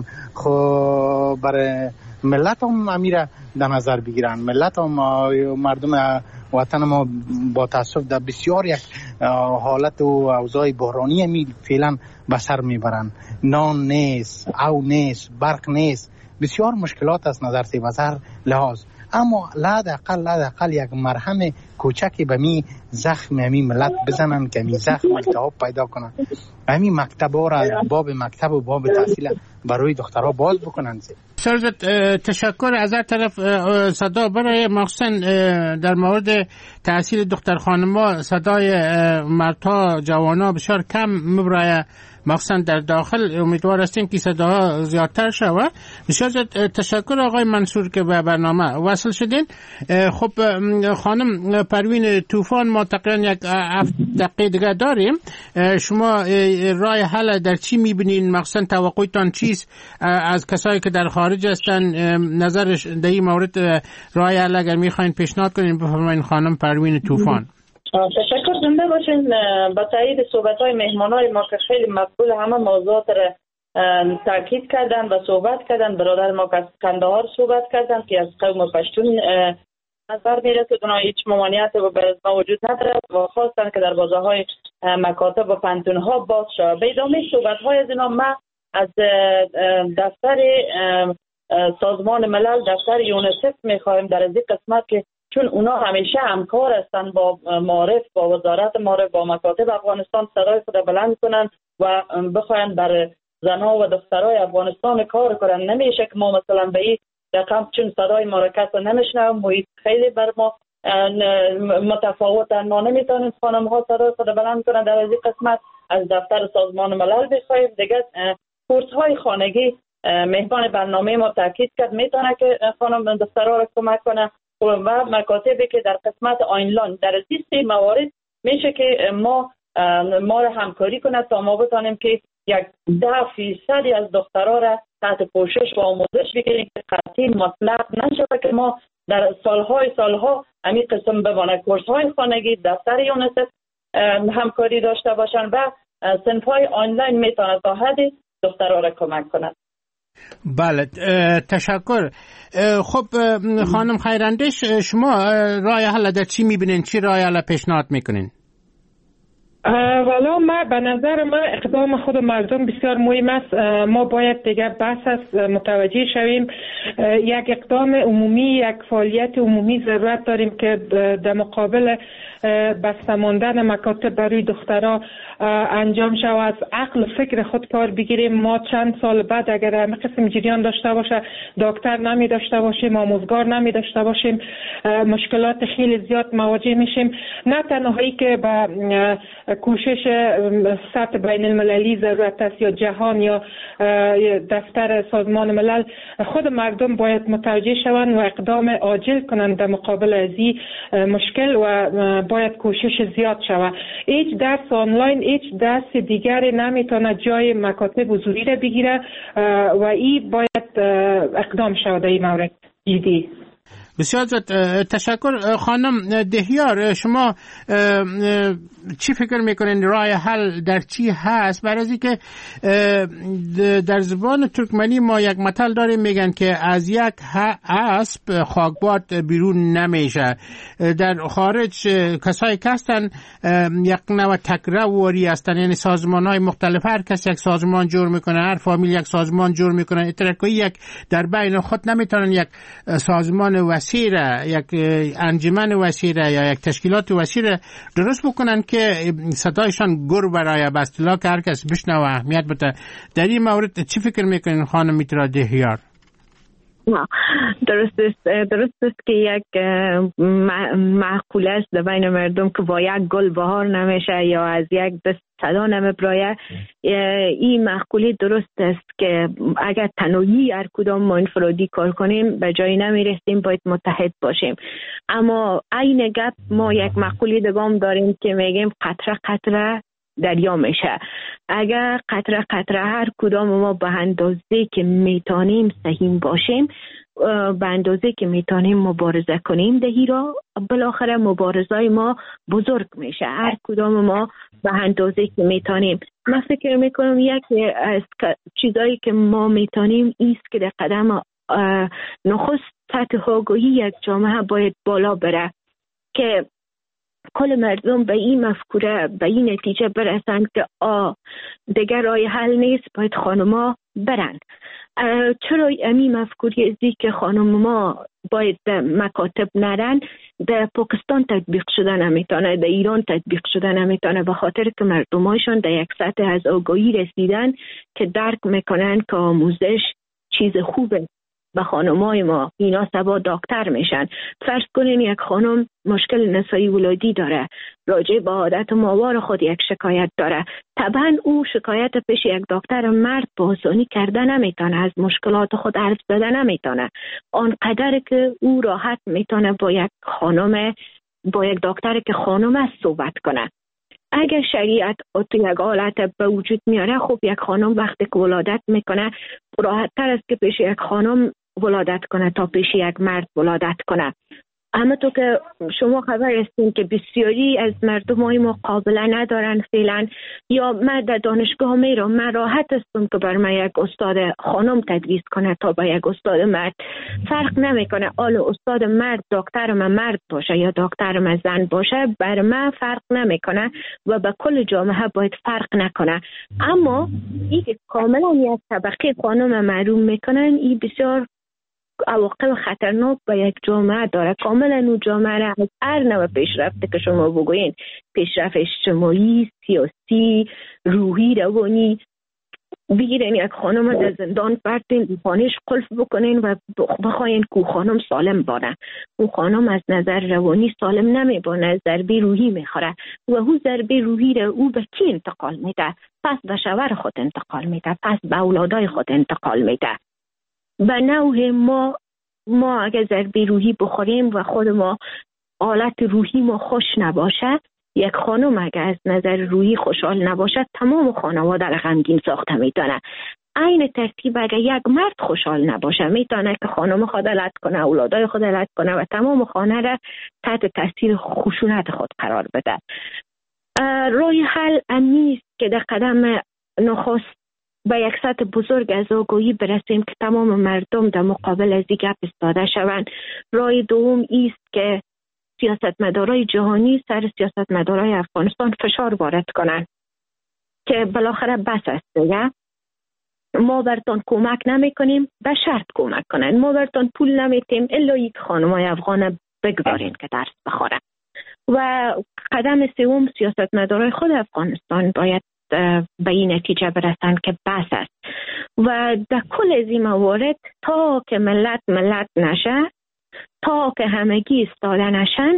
خب برای ملت هم امیره در نظر بگیرن. ملت هم مردم وطن ما با تاسف در بسیار یک حالت و اوضاع بحرانی می فعلا به سر میبرن. نان نیست، او نیست، برق نیست، بسیار مشکلات است نظر طیب از هر لحاظ. اما لحاظ یک مرهم کوچکی به می زخم همی ملت بزنن که می زخم التهاب پیدا کنن، همی مکتب ها را، باب مکتب و باب تحصیل برای دخترها باز بکنن. سرزت تشکر. از هر طرف صدا برای مخصوصا در مورد تحصیل دختر خانم‌ها صدای مردها جوانا بسیار کم میبرای، مخصوصا در داخل. امیدوار هستیم که صداها زیادتر شود. بسیار تشکر آقای منصور که به برنامه وصل شدین. خب خانم پروین طوفان، ما تقریبا 7 دقیقه دیگه داریم. شما راه حل در چی میبینین؟ مخصوصا توقعتان چیست از کسایی که در خارج هستن؟ نظرش در این مورد راه حل اگر میخواین پیشنهاد کنین بفرمایین خانم پروین طوفان. تشکر. زنده باشین. با تایید صحبت‌های مهمانای ما که خیلی مقبول همه موضوعات را تاکید کردن و صحبت کردن. برادر ما که از کندهار صحبت کردن که از قوم پشتون نظر میرسه اونا هیچ ممانعت و برزما وجود نداره و خواستن که در بازارهای مکاتب و پانتون‌ها باز شود. به ادامه صحبت‌های از اینا من از دفتر سازمان ملل دفتر یونیسف میخوایم در از این قسمت که چون اونا همیشه همکار هستن با معارف، با وزارت معارف، با مکاتب افغانستان صدای خود بلند کنن و بخواین بر زنها و دخترای افغانستان کار کنن. نمیشه که ما مثلا به این رقم چون صدای ما را کس نمیشنویم، محیط خیلی بر ما متفاوتن، ما نمیتونیم خانم ها صدای خود بلند کنن. در از این قسمت از دفتر سازمان ملل بخوایم. دیگه کورس های خانگی مهمان برنامه ما تاکید کرد میتونه که خانم دخترها را کمک کنه و مکاتبی که در قسمت آینلاین در این سه موارد میشه که ما را همکاری کنه تا ما بتانیم که 10% از دخترها را تحت پوشش و آموزش بگیریم که قطعی مطلق نشه که ما در سالها همین قسم بمانه. کورس های خانگی دفتر یونیسف همکاری داشته باشن و صنف های آنلاین میتونه تا حدی دخترها را کمک کنند. بله، تشکر. خب خانم خیراندیش، شما راه حل در چی میبینین؟ چی راه حل پیشنهاد میکنین؟ والا به نظر من اقدام خود مردم بسیار مهم است. ما باید دیگر بحث است متوجه شویم. یک اقدام عمومی، یک فعالیت عمومی ضرورت داریم که در مقابل بسته ماندن مکاتب برای دخترها انجام شود. از عقل و فکر خود کار بگیریم. ما چند سال بعد اگر همه قسم جریان داشته باشه، دکتر نمی داشته باشیم، آموزگار نمی داشته باشیم، مشکلات خیلی زیاد مواجه میشیم. نه تنهایی که به کوشش سطح بین المللی ضرورت است یا جهان یا دفتر سازمان ملل، خود مردم باید متوجه شوند و اقدام عاجل کنند در مقابل از این مشکل و باید کوشش زیاد شود. هیچ درس آنلاین، هیچ درس دیگری نمیتونه جای مکاتب حضوری را بگیره و این باید اقدام شود در این مورد جدی. بسیار تشکر. خانم دهیار، شما چی فکر میکنین راه حل در چی هست؟ برای اینکه در زبان ترکمنی ما یک مثل داریم میگن که از یک اسب خاکباد بیرون نمیشه. در خارج کسایی که هستن یک نوع تکروری هستن، یعنی سازمان های مختلف، هر کس یک سازمان جور میکنه، هر فامیل یک سازمان جور میکنه. اترکوی یک در بین خود نمیتونن یک سازمان وسیره، یک انجمن وسیره یا یک تشکیلات وسیره درست بکنن که صدایشان گر برای به اصطلاح که هر کس بشنوه اهمیت بده. در این مورد چی فکر میکنین خانم میترا دهیار؟ درست است که یک معقوله است در بین مردم که با یک گل بهار نمیشه یا از یک دست صدا نمیبراید. این معقوله درست است که اگر تنهایی هر کدام ما انفرادی کار کنیم به جایی نمیرسیم، باید متحد باشیم. اما عین گپ ما یک معقوله دگام داریم که میگیم قطره قطره دریا میشه. اگر قطره قطره هر کدام ما به اندازه که میتونیم سهیم باشیم، به اندازه که میتونیم مبارزه کنیم، دهی را بالاخره مبارزای ما بزرگ میشه. هر کدام ما به اندازه که میتونیم. من فکر میکنم یکی از چیزایی که ما میتونیم ایست که در قدم نخست سطح آگاهی یک جامعه باید بالا بره که کل مردم به این مفکوره، به این نتیجه برسند که دیگر راه حل نیست، باید خانم‌ها برن. چرا این مفکوری ازی که خانم‌ها باید مکاتب نرن در پاکستان تطبیق شده نمیتونه، در ایران تطبیق شده نمیتونه؟ به خاطر که مردمایشان در یک سطح از آگاهی رسیدن که درک میکنن که آموزش چیز خوبه. به خانمای ما اینا سبا دکتر میشن. فرض کنین یک خانم مشکل نسایی ولادی داره، راجع به عادت ماوار خود یک شکایت داره، طبعا او شکایت پیش یک دکتر مرد با آسانی کرده نمیتونه، از مشکلات خود عرض زده نمیتونه. آنقدر که او راحت میتونه با یک خانم، با یک دکتر که خانم است صحبت کنه. اگر شریعت تو یک حالت به وجود میاره، خب یک خانم وقتی که ولادت میکنه راحت تر است که پیش یک خانم ولادت کنه تا پیش یک مرد ولادت کنه. اما تو که شما خبر هستین که بسیاری از مردمای ما قابله ندارن فعلا، یا من در دانشگاه میرم، من راحت هستم که بر من یک استاد خانم تدریس کنه تا به یک استاد مرد. فرق نمیکنه حالا استاد مرد دکتر من مرد باشه یا دکتر من زن باشه، بر من فرق نمیکنه و به کل جامعه باید فرق نکنه. اما این که کاملا یک طبقه خانم محروم میکنن، این بسیار عواقب خطرناک به یک جامعه داره. کاملا اون جامعه را از هر نوع پیشرفت که شما بگوین، پیشرفت اجتماعی، سیاسی، روحی، روانی، بگیرین یک خانم در زندان پرتین، خانهش قلف بکنین و بخواین که او خانم سالم بانه. او خانم از نظر روانی سالم نمیبانه، از ضربه روحی میخوره و او ضربه روحی را او به کی انتقال میده؟ پس به شوهر خود انتقال میده، پس به اولادای خود انتقال میده. به نوع ما اگر ضربه روحی بخوریم و خود ما حالت روحی ما خوش نباشه، یک خانم اگر از نظر روحی خوشحال نباشه، تمام خانواده را غمگین ساخته میتونه. عین ترتیب اگر یک مرد خوشحال نباشه، میتونه که خانم خود لط کنه، اولادای خود لط کنه و تمام خانه را تحت تاثیر خشونت خود قرار بده. راه حل نیست که در قدم نخست به یک سطح بزرگ از آگاهی برسیم که تمام مردم در مقابل از این گپ ایستاده شوند. راه دوم است که سیاستمدارای جهانی سر سیاستمدارای افغانستان فشار وارد کنند که بالاخره بس است دیگه. ما برتان کمک نمیکنیم، به شرط کمک کنن. ما برتان پول نمیتیم الا یک خانمای افغان بگذارین که درس بخورن. و قدم سوم سیاستمدارای خود افغانستان باید به این نتیجه برسن که بس است و در کل از این موارد تا که ملت نشه، تا که همگی ایستاده نشن،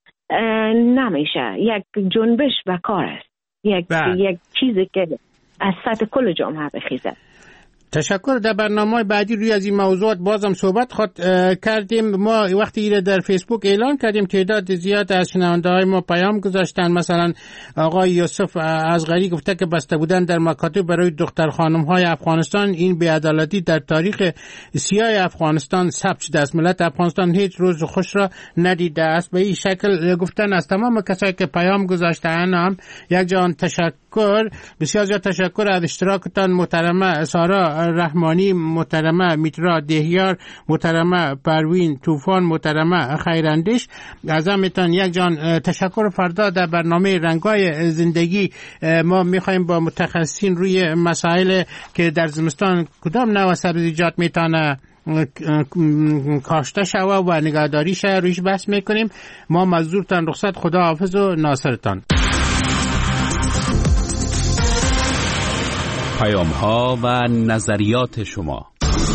نمیشه. یک جنبش به کار است، یک چیزی که از سطح کل جامعه بخیزه. تشکر. در برنامه بعدی روی از این موضوعات بازم صحبت کردیم. ما وقتی ایره در فیسبوک اعلان کردیم تعداد زیاد از شنونده های ما پیام گذاشتن. مثلا آقای یوسف ازغری گفته که بسته بودن در مکاتب برای دختر خانم های افغانستان، این بی‌عدالتی در تاریخ سیاه افغانستان ثبت شده است. ملت افغانستان هیچ روز خوش را ندیده است. به این شکل گفتن از تمام کسایی که پیام گذاشتن هم یک جان تشکر، بسیار زیاد تشکر از اشتراکتان. محترمه سارا رحمانی، محترمه میترا دهیار، محترمه پروین طوفان، محترمه خیراندیش، از همتان یک جان تشکر. فردا در برنامه رنگای زندگی ما میخوایم با متخصصین روی مسائل که در زمستان کدام نوع سبزیجات میتونه کاشته شوه و نگهداری شه رویش بحث میکنیم. ما مزدورتان رخصت، خدا حافظ و ناصرتان. پیام ها و نظریات شما.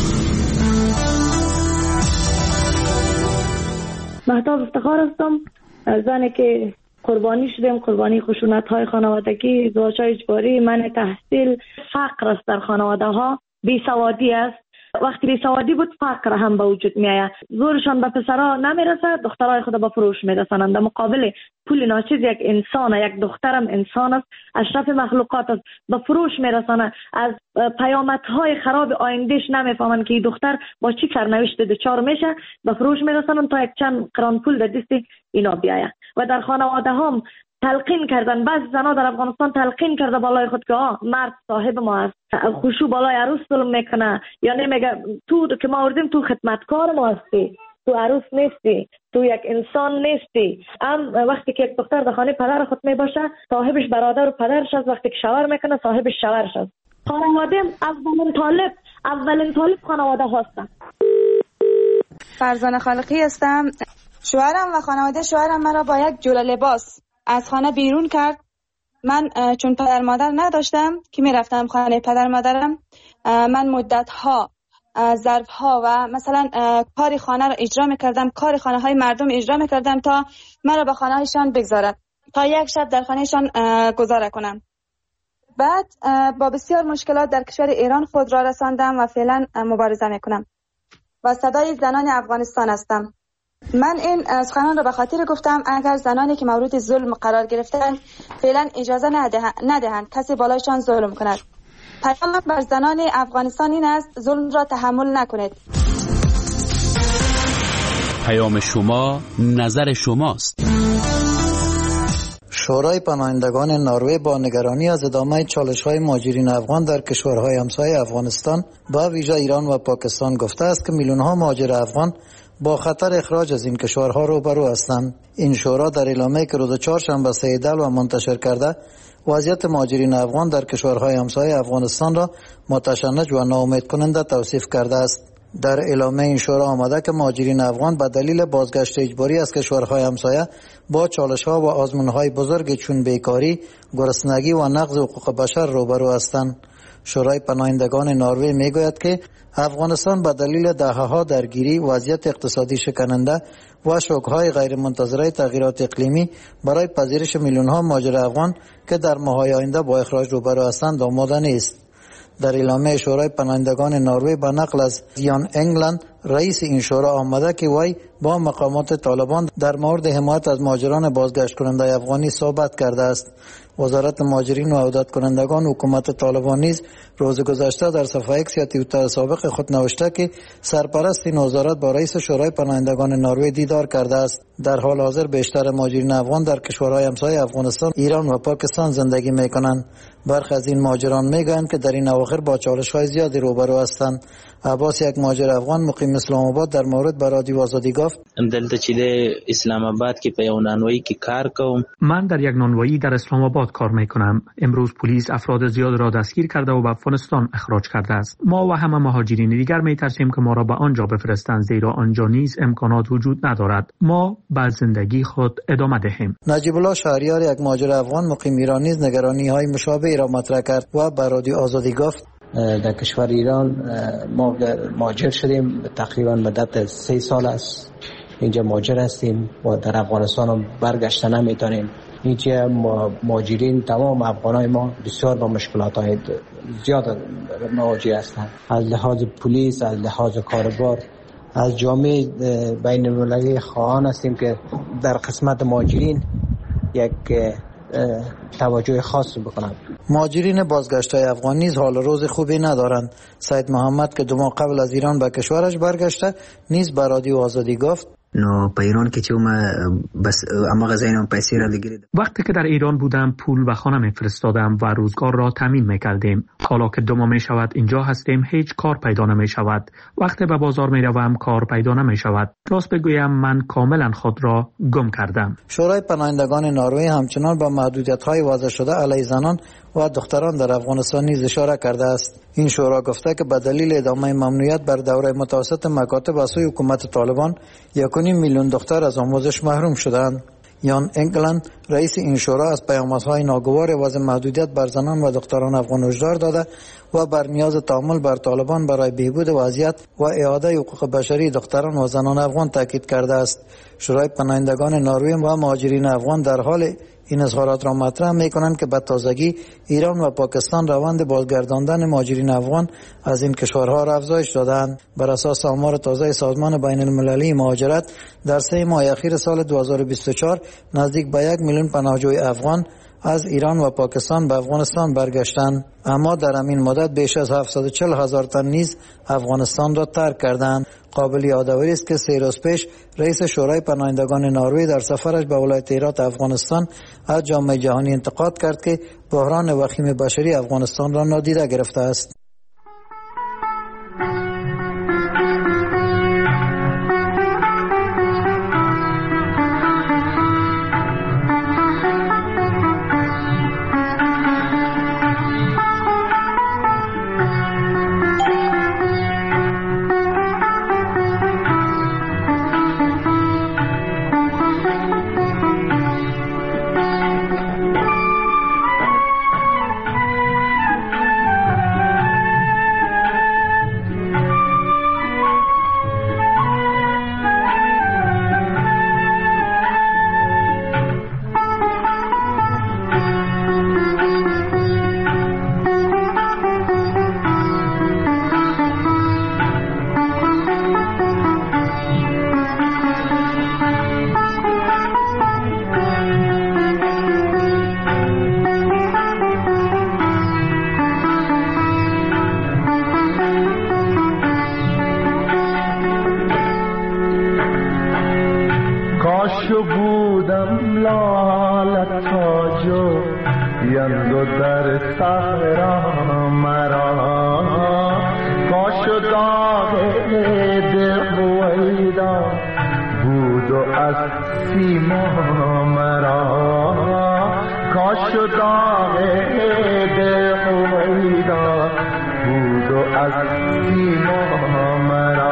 مهتاب افتخار هستم، زنی که قربانی شدیم، قربانی خشونت های خانوادگی، ازدواج های اجباری، منع تحصیل، فقر است در خانواده ها، بیسوادی است. وقتی بیسوادی بود فقر هم به وجود می آید. زورشان به پسرها نمیرسه، دخترای خود به فروش میرسانند. در مقابل پول ناچیز یک انسان، یک دخترم انسان است، اشرف مخلوقات است، به فروش میرسانند. از پیامدهای خراب آیندهش نمیفهمند که این دختر با چی سرنوشت دچار میشه، به فروش میرسانند تا یک چند قران پول در دست اینا بیاید. و در خانواده هم تلقین کردن، بعض زنا در افغانستان تلقین کرده بالای خود که مرد صاحب ما است، خوشو بالای عروس ظلم میکنه، یا نمیگه تو که ما آوردیم تو خدمتکار ما هستی، تو عروس نیستی، تو یک انسان نیستی. وقتی که یک دختر در خانه پدر خود میباشه، صاحبش برادر و پدرش است، وقتی که شوهر میکنه صاحبش شوهرش است. خانواده اولین طالب خانواده هستن. فرزانه خالقی هستم. شوهرم و خانواده شوهرم مرا با یک جوله لباس از خانه بیرون کرد. من چون پدر مادر نداشتم که میرفتم خانه پدر مادرم، من مدت‌ها ظرف‌ها و مثلا کاری خانه را اجرا می‌کردم، کاری خانه های مردم اجرا می‌کردم تا مرا به خانه هایشان بگذارد، تا یک شب در خانهشان گذاره کنم. بعد با بسیار مشکلات در کشور ایران خود را رساندم و فعلا مبارزه می‌کنم و صدای زنان افغانستان هستم. من این سخنان را به خاطر گفتم اگر زنانی که مورد ظلم قرار گرفتند فعلا اجازه ندهند کسی بالایشان ظلم کند. پیامم بر زنان افغانستان این است ظلم را تحمل نکنید. پیام شما نظر شماست. شورای پناهندگان نروژ با نگرانی از ادامه چالش‌های مهاجرین افغان در کشورهای همسایه افغانستان با ویژه ایران و پاکستان گفته است که میلیون‌ها مهاجر افغان با خطر اخراج از این کشورها روبرو هستند. این شورا در اعلامیه‌ای که روز چهارشنبه صحیح و منتشر کرده وضعیت مهاجرین افغان در کشورهای همسایه افغانستان را متشنج و ناامید کننده توصیف کرده است. در اعلامیه این شورا آمده که مهاجرین افغان به دلیل بازگشت اجباری از کشورهای همسایه با چالش‌ها و آزمون‌های بزرگ چون بیکاری، گرسنگی و نقض حقوق بشر روبرو هستند. شورای پناهندگان نروژ میگوید که افغانستان به دلیل دهه‌ها درگیری، وضعیت اقتصادی شکننده و شوک‌های غیرمنتظره تغییرات اقلیمی برای پذیرش میلیون‌ها مهاجر افغان که در ماه‌های آینده با اخراج روبرو هستند آماده نیست. در اعلامیه شورای پناهندگان نروژ به نقل از یان انگلند رئیس این شورا آمده که وی با مقامات طالبان در مورد حمایت از مهاجران بازگشت کننده افغانی صحبت کرده است. وزارت مهاجرین و عودت کنندگان حکومت طالبان نیز روز گذشته در صفحه ایکس یا توییتر سابق خود نوشته که سرپرست این وزارت با رئیس شورای پناهندگان نروژ دیدار کرده است. در حال حاضر بیشتر مهاجرین افغان در کشورهای همسایه افغانستان، ایران و پاکستان زندگی میکنند. برخی از این مهاجران میگویند که در این اواخر با چالش‌های زیادی روبرو هستند. عباس، یک مهاجر افغان مقیم اسلام آباد، در مورد به رادیو آزادی گفت: دلته چې د اسلام آباد کې په یو نانوایی کې کار کوم. من در یک نانوایی در اسلام آباد کار میکنم. امروز پلیس افراد زیاد را دستگیر کرده و به افغانستان اخراج کرده است. ما و همه مهاجرین دیگر میترسیم که ما را به آنجا بفرستند، زیرا آنجا نیز امکانات وجود ندارد. ما به زندگی خود ادامه دهیم. نجیب الله شهریار، یک مهاجر افغان مقیم ایران، نیز نگرانی‌های مشابه را مطرح کرد و به رادیو آزادی گفت: در کشور ایران ما مهاجر شدیم، تقریبا مدت 3 سال است اینجا مهاجر هستیم و در افغانستان هم برگشته نمیتونیم. اینجا مهاجرین، تمام افغانای ما بسیار با مشکلات زیاد مواجه هستند، از لحاظ پلیس، از لحاظ کاربار. از جامعه بین المللی خواهان هستیم که در قسمت مهاجرین یک توجه خاص بکنند. مهاجرین بازگشتای افغان نیز حال روز خوبی ندارند. سید محمد که 2 ماه قبل از ایران به کشورش برگشته نیز به رادیو آزادی گفت: نو په ایران کې چې بس امغه زینم پیسې را لګیدم. وقتی که در ایران بودم پول به خانه میفرستادم و روزگار را تامین میکردیم. حالا که 2 ماه میشود اینجا هستیم، هیچ کار پیدا نمیشود. وقتی به بازار میروم کار پیدا نمیشود. راست بگویم من کاملا خود را گم کردم. شورای پناهندگان نروژ همچنان با محدودیت‌های وضع شده علیه زنان و دختران در افغانستان نیز اشاره کرده است. این شورا گفته که به دلیل ادامه ممنوعیت بر دوره متوسط مکاتب از سوی حکومت طالبان 1.5 میلیون دختر از آموزش محروم شدند. یان انگلند رئیس این شورا از پیامدهای ناگوار وضع محدودیت بر زنان و دختران افغان هشدار داده و بر نیاز تعامل بر طالبان برای بهبود وضعیت و اعاده حقوق بشری دختران و زنان افغان تاکید کرده است. شورای پناهندگان نروژ و مهاجرین افغان در حال این اظهارات را مطرح می‌کنند که به تازگی ایران و پاکستان روند بازگرداندن مهاجرین افغان از این کشورها را افزایش دادند. بر اساس آمار تازه سازمان بین المللی مهاجرت در 3 ماه اخیر سال 2024 نزدیک به 1 میلیون پناهجوی افغان از ایران و پاکستان به افغانستان برگشتند، اما در همین مدت بیش از 740,000 تن نیز افغانستان را ترک کردند. قابل یادآوری است که 3 روز پیش رئیس شورای پناهندگان نروژ در سفرش به ولایت هرات افغانستان از جامعه جهانی انتقاد کرد که بحران وخیم بشری افغانستان را نادیده گرفته است. از سیما مرا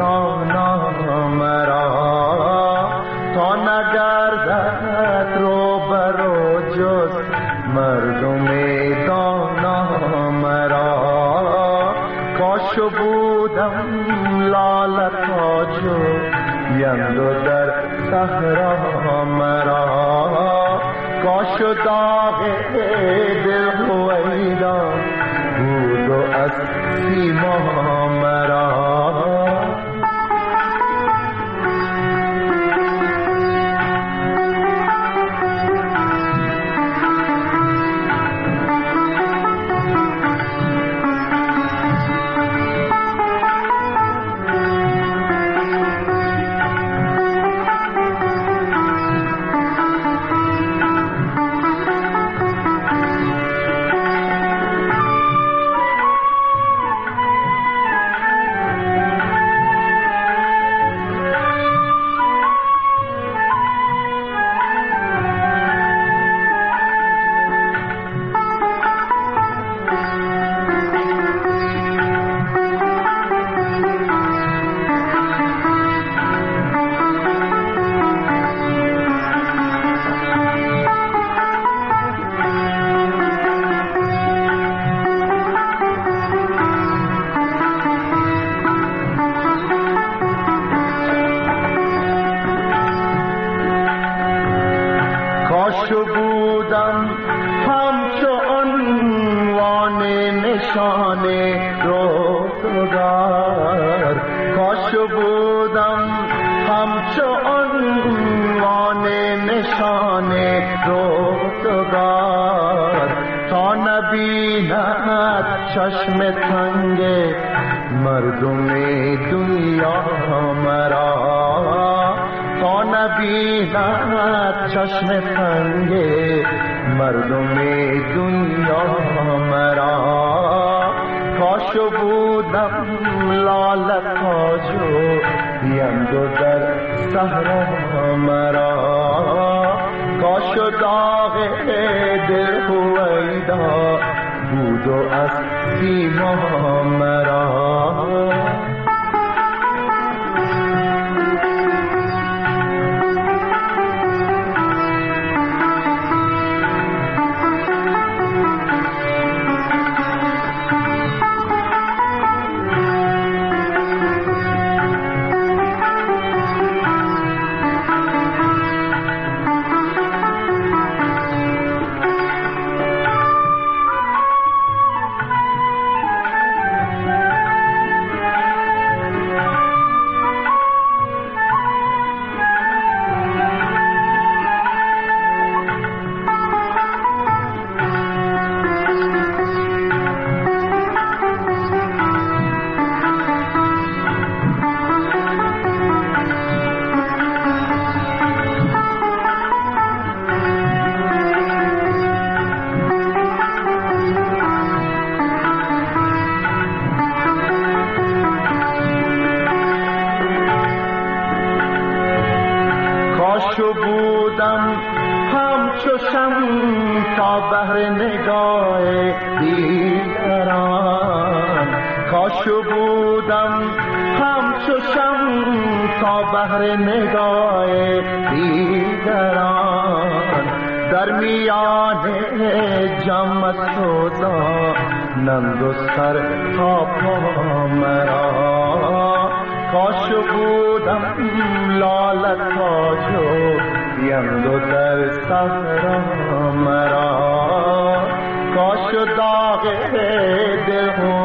دانا مرا تا نگردد رو برو جز مردم دانا مرا کاش بودم لاله تاجو یندو در صحرا مرا کاش داغ دل هویدا بود و از سیما مرا چشم تنگ مردم دنیا مرا تا نبیند چشم تنگ مردم دنیا مرا کاش بودم لاله تاجو یندو در صحرا مرا کاش داغ دل هویدا بود و از سیما مرا داغ دل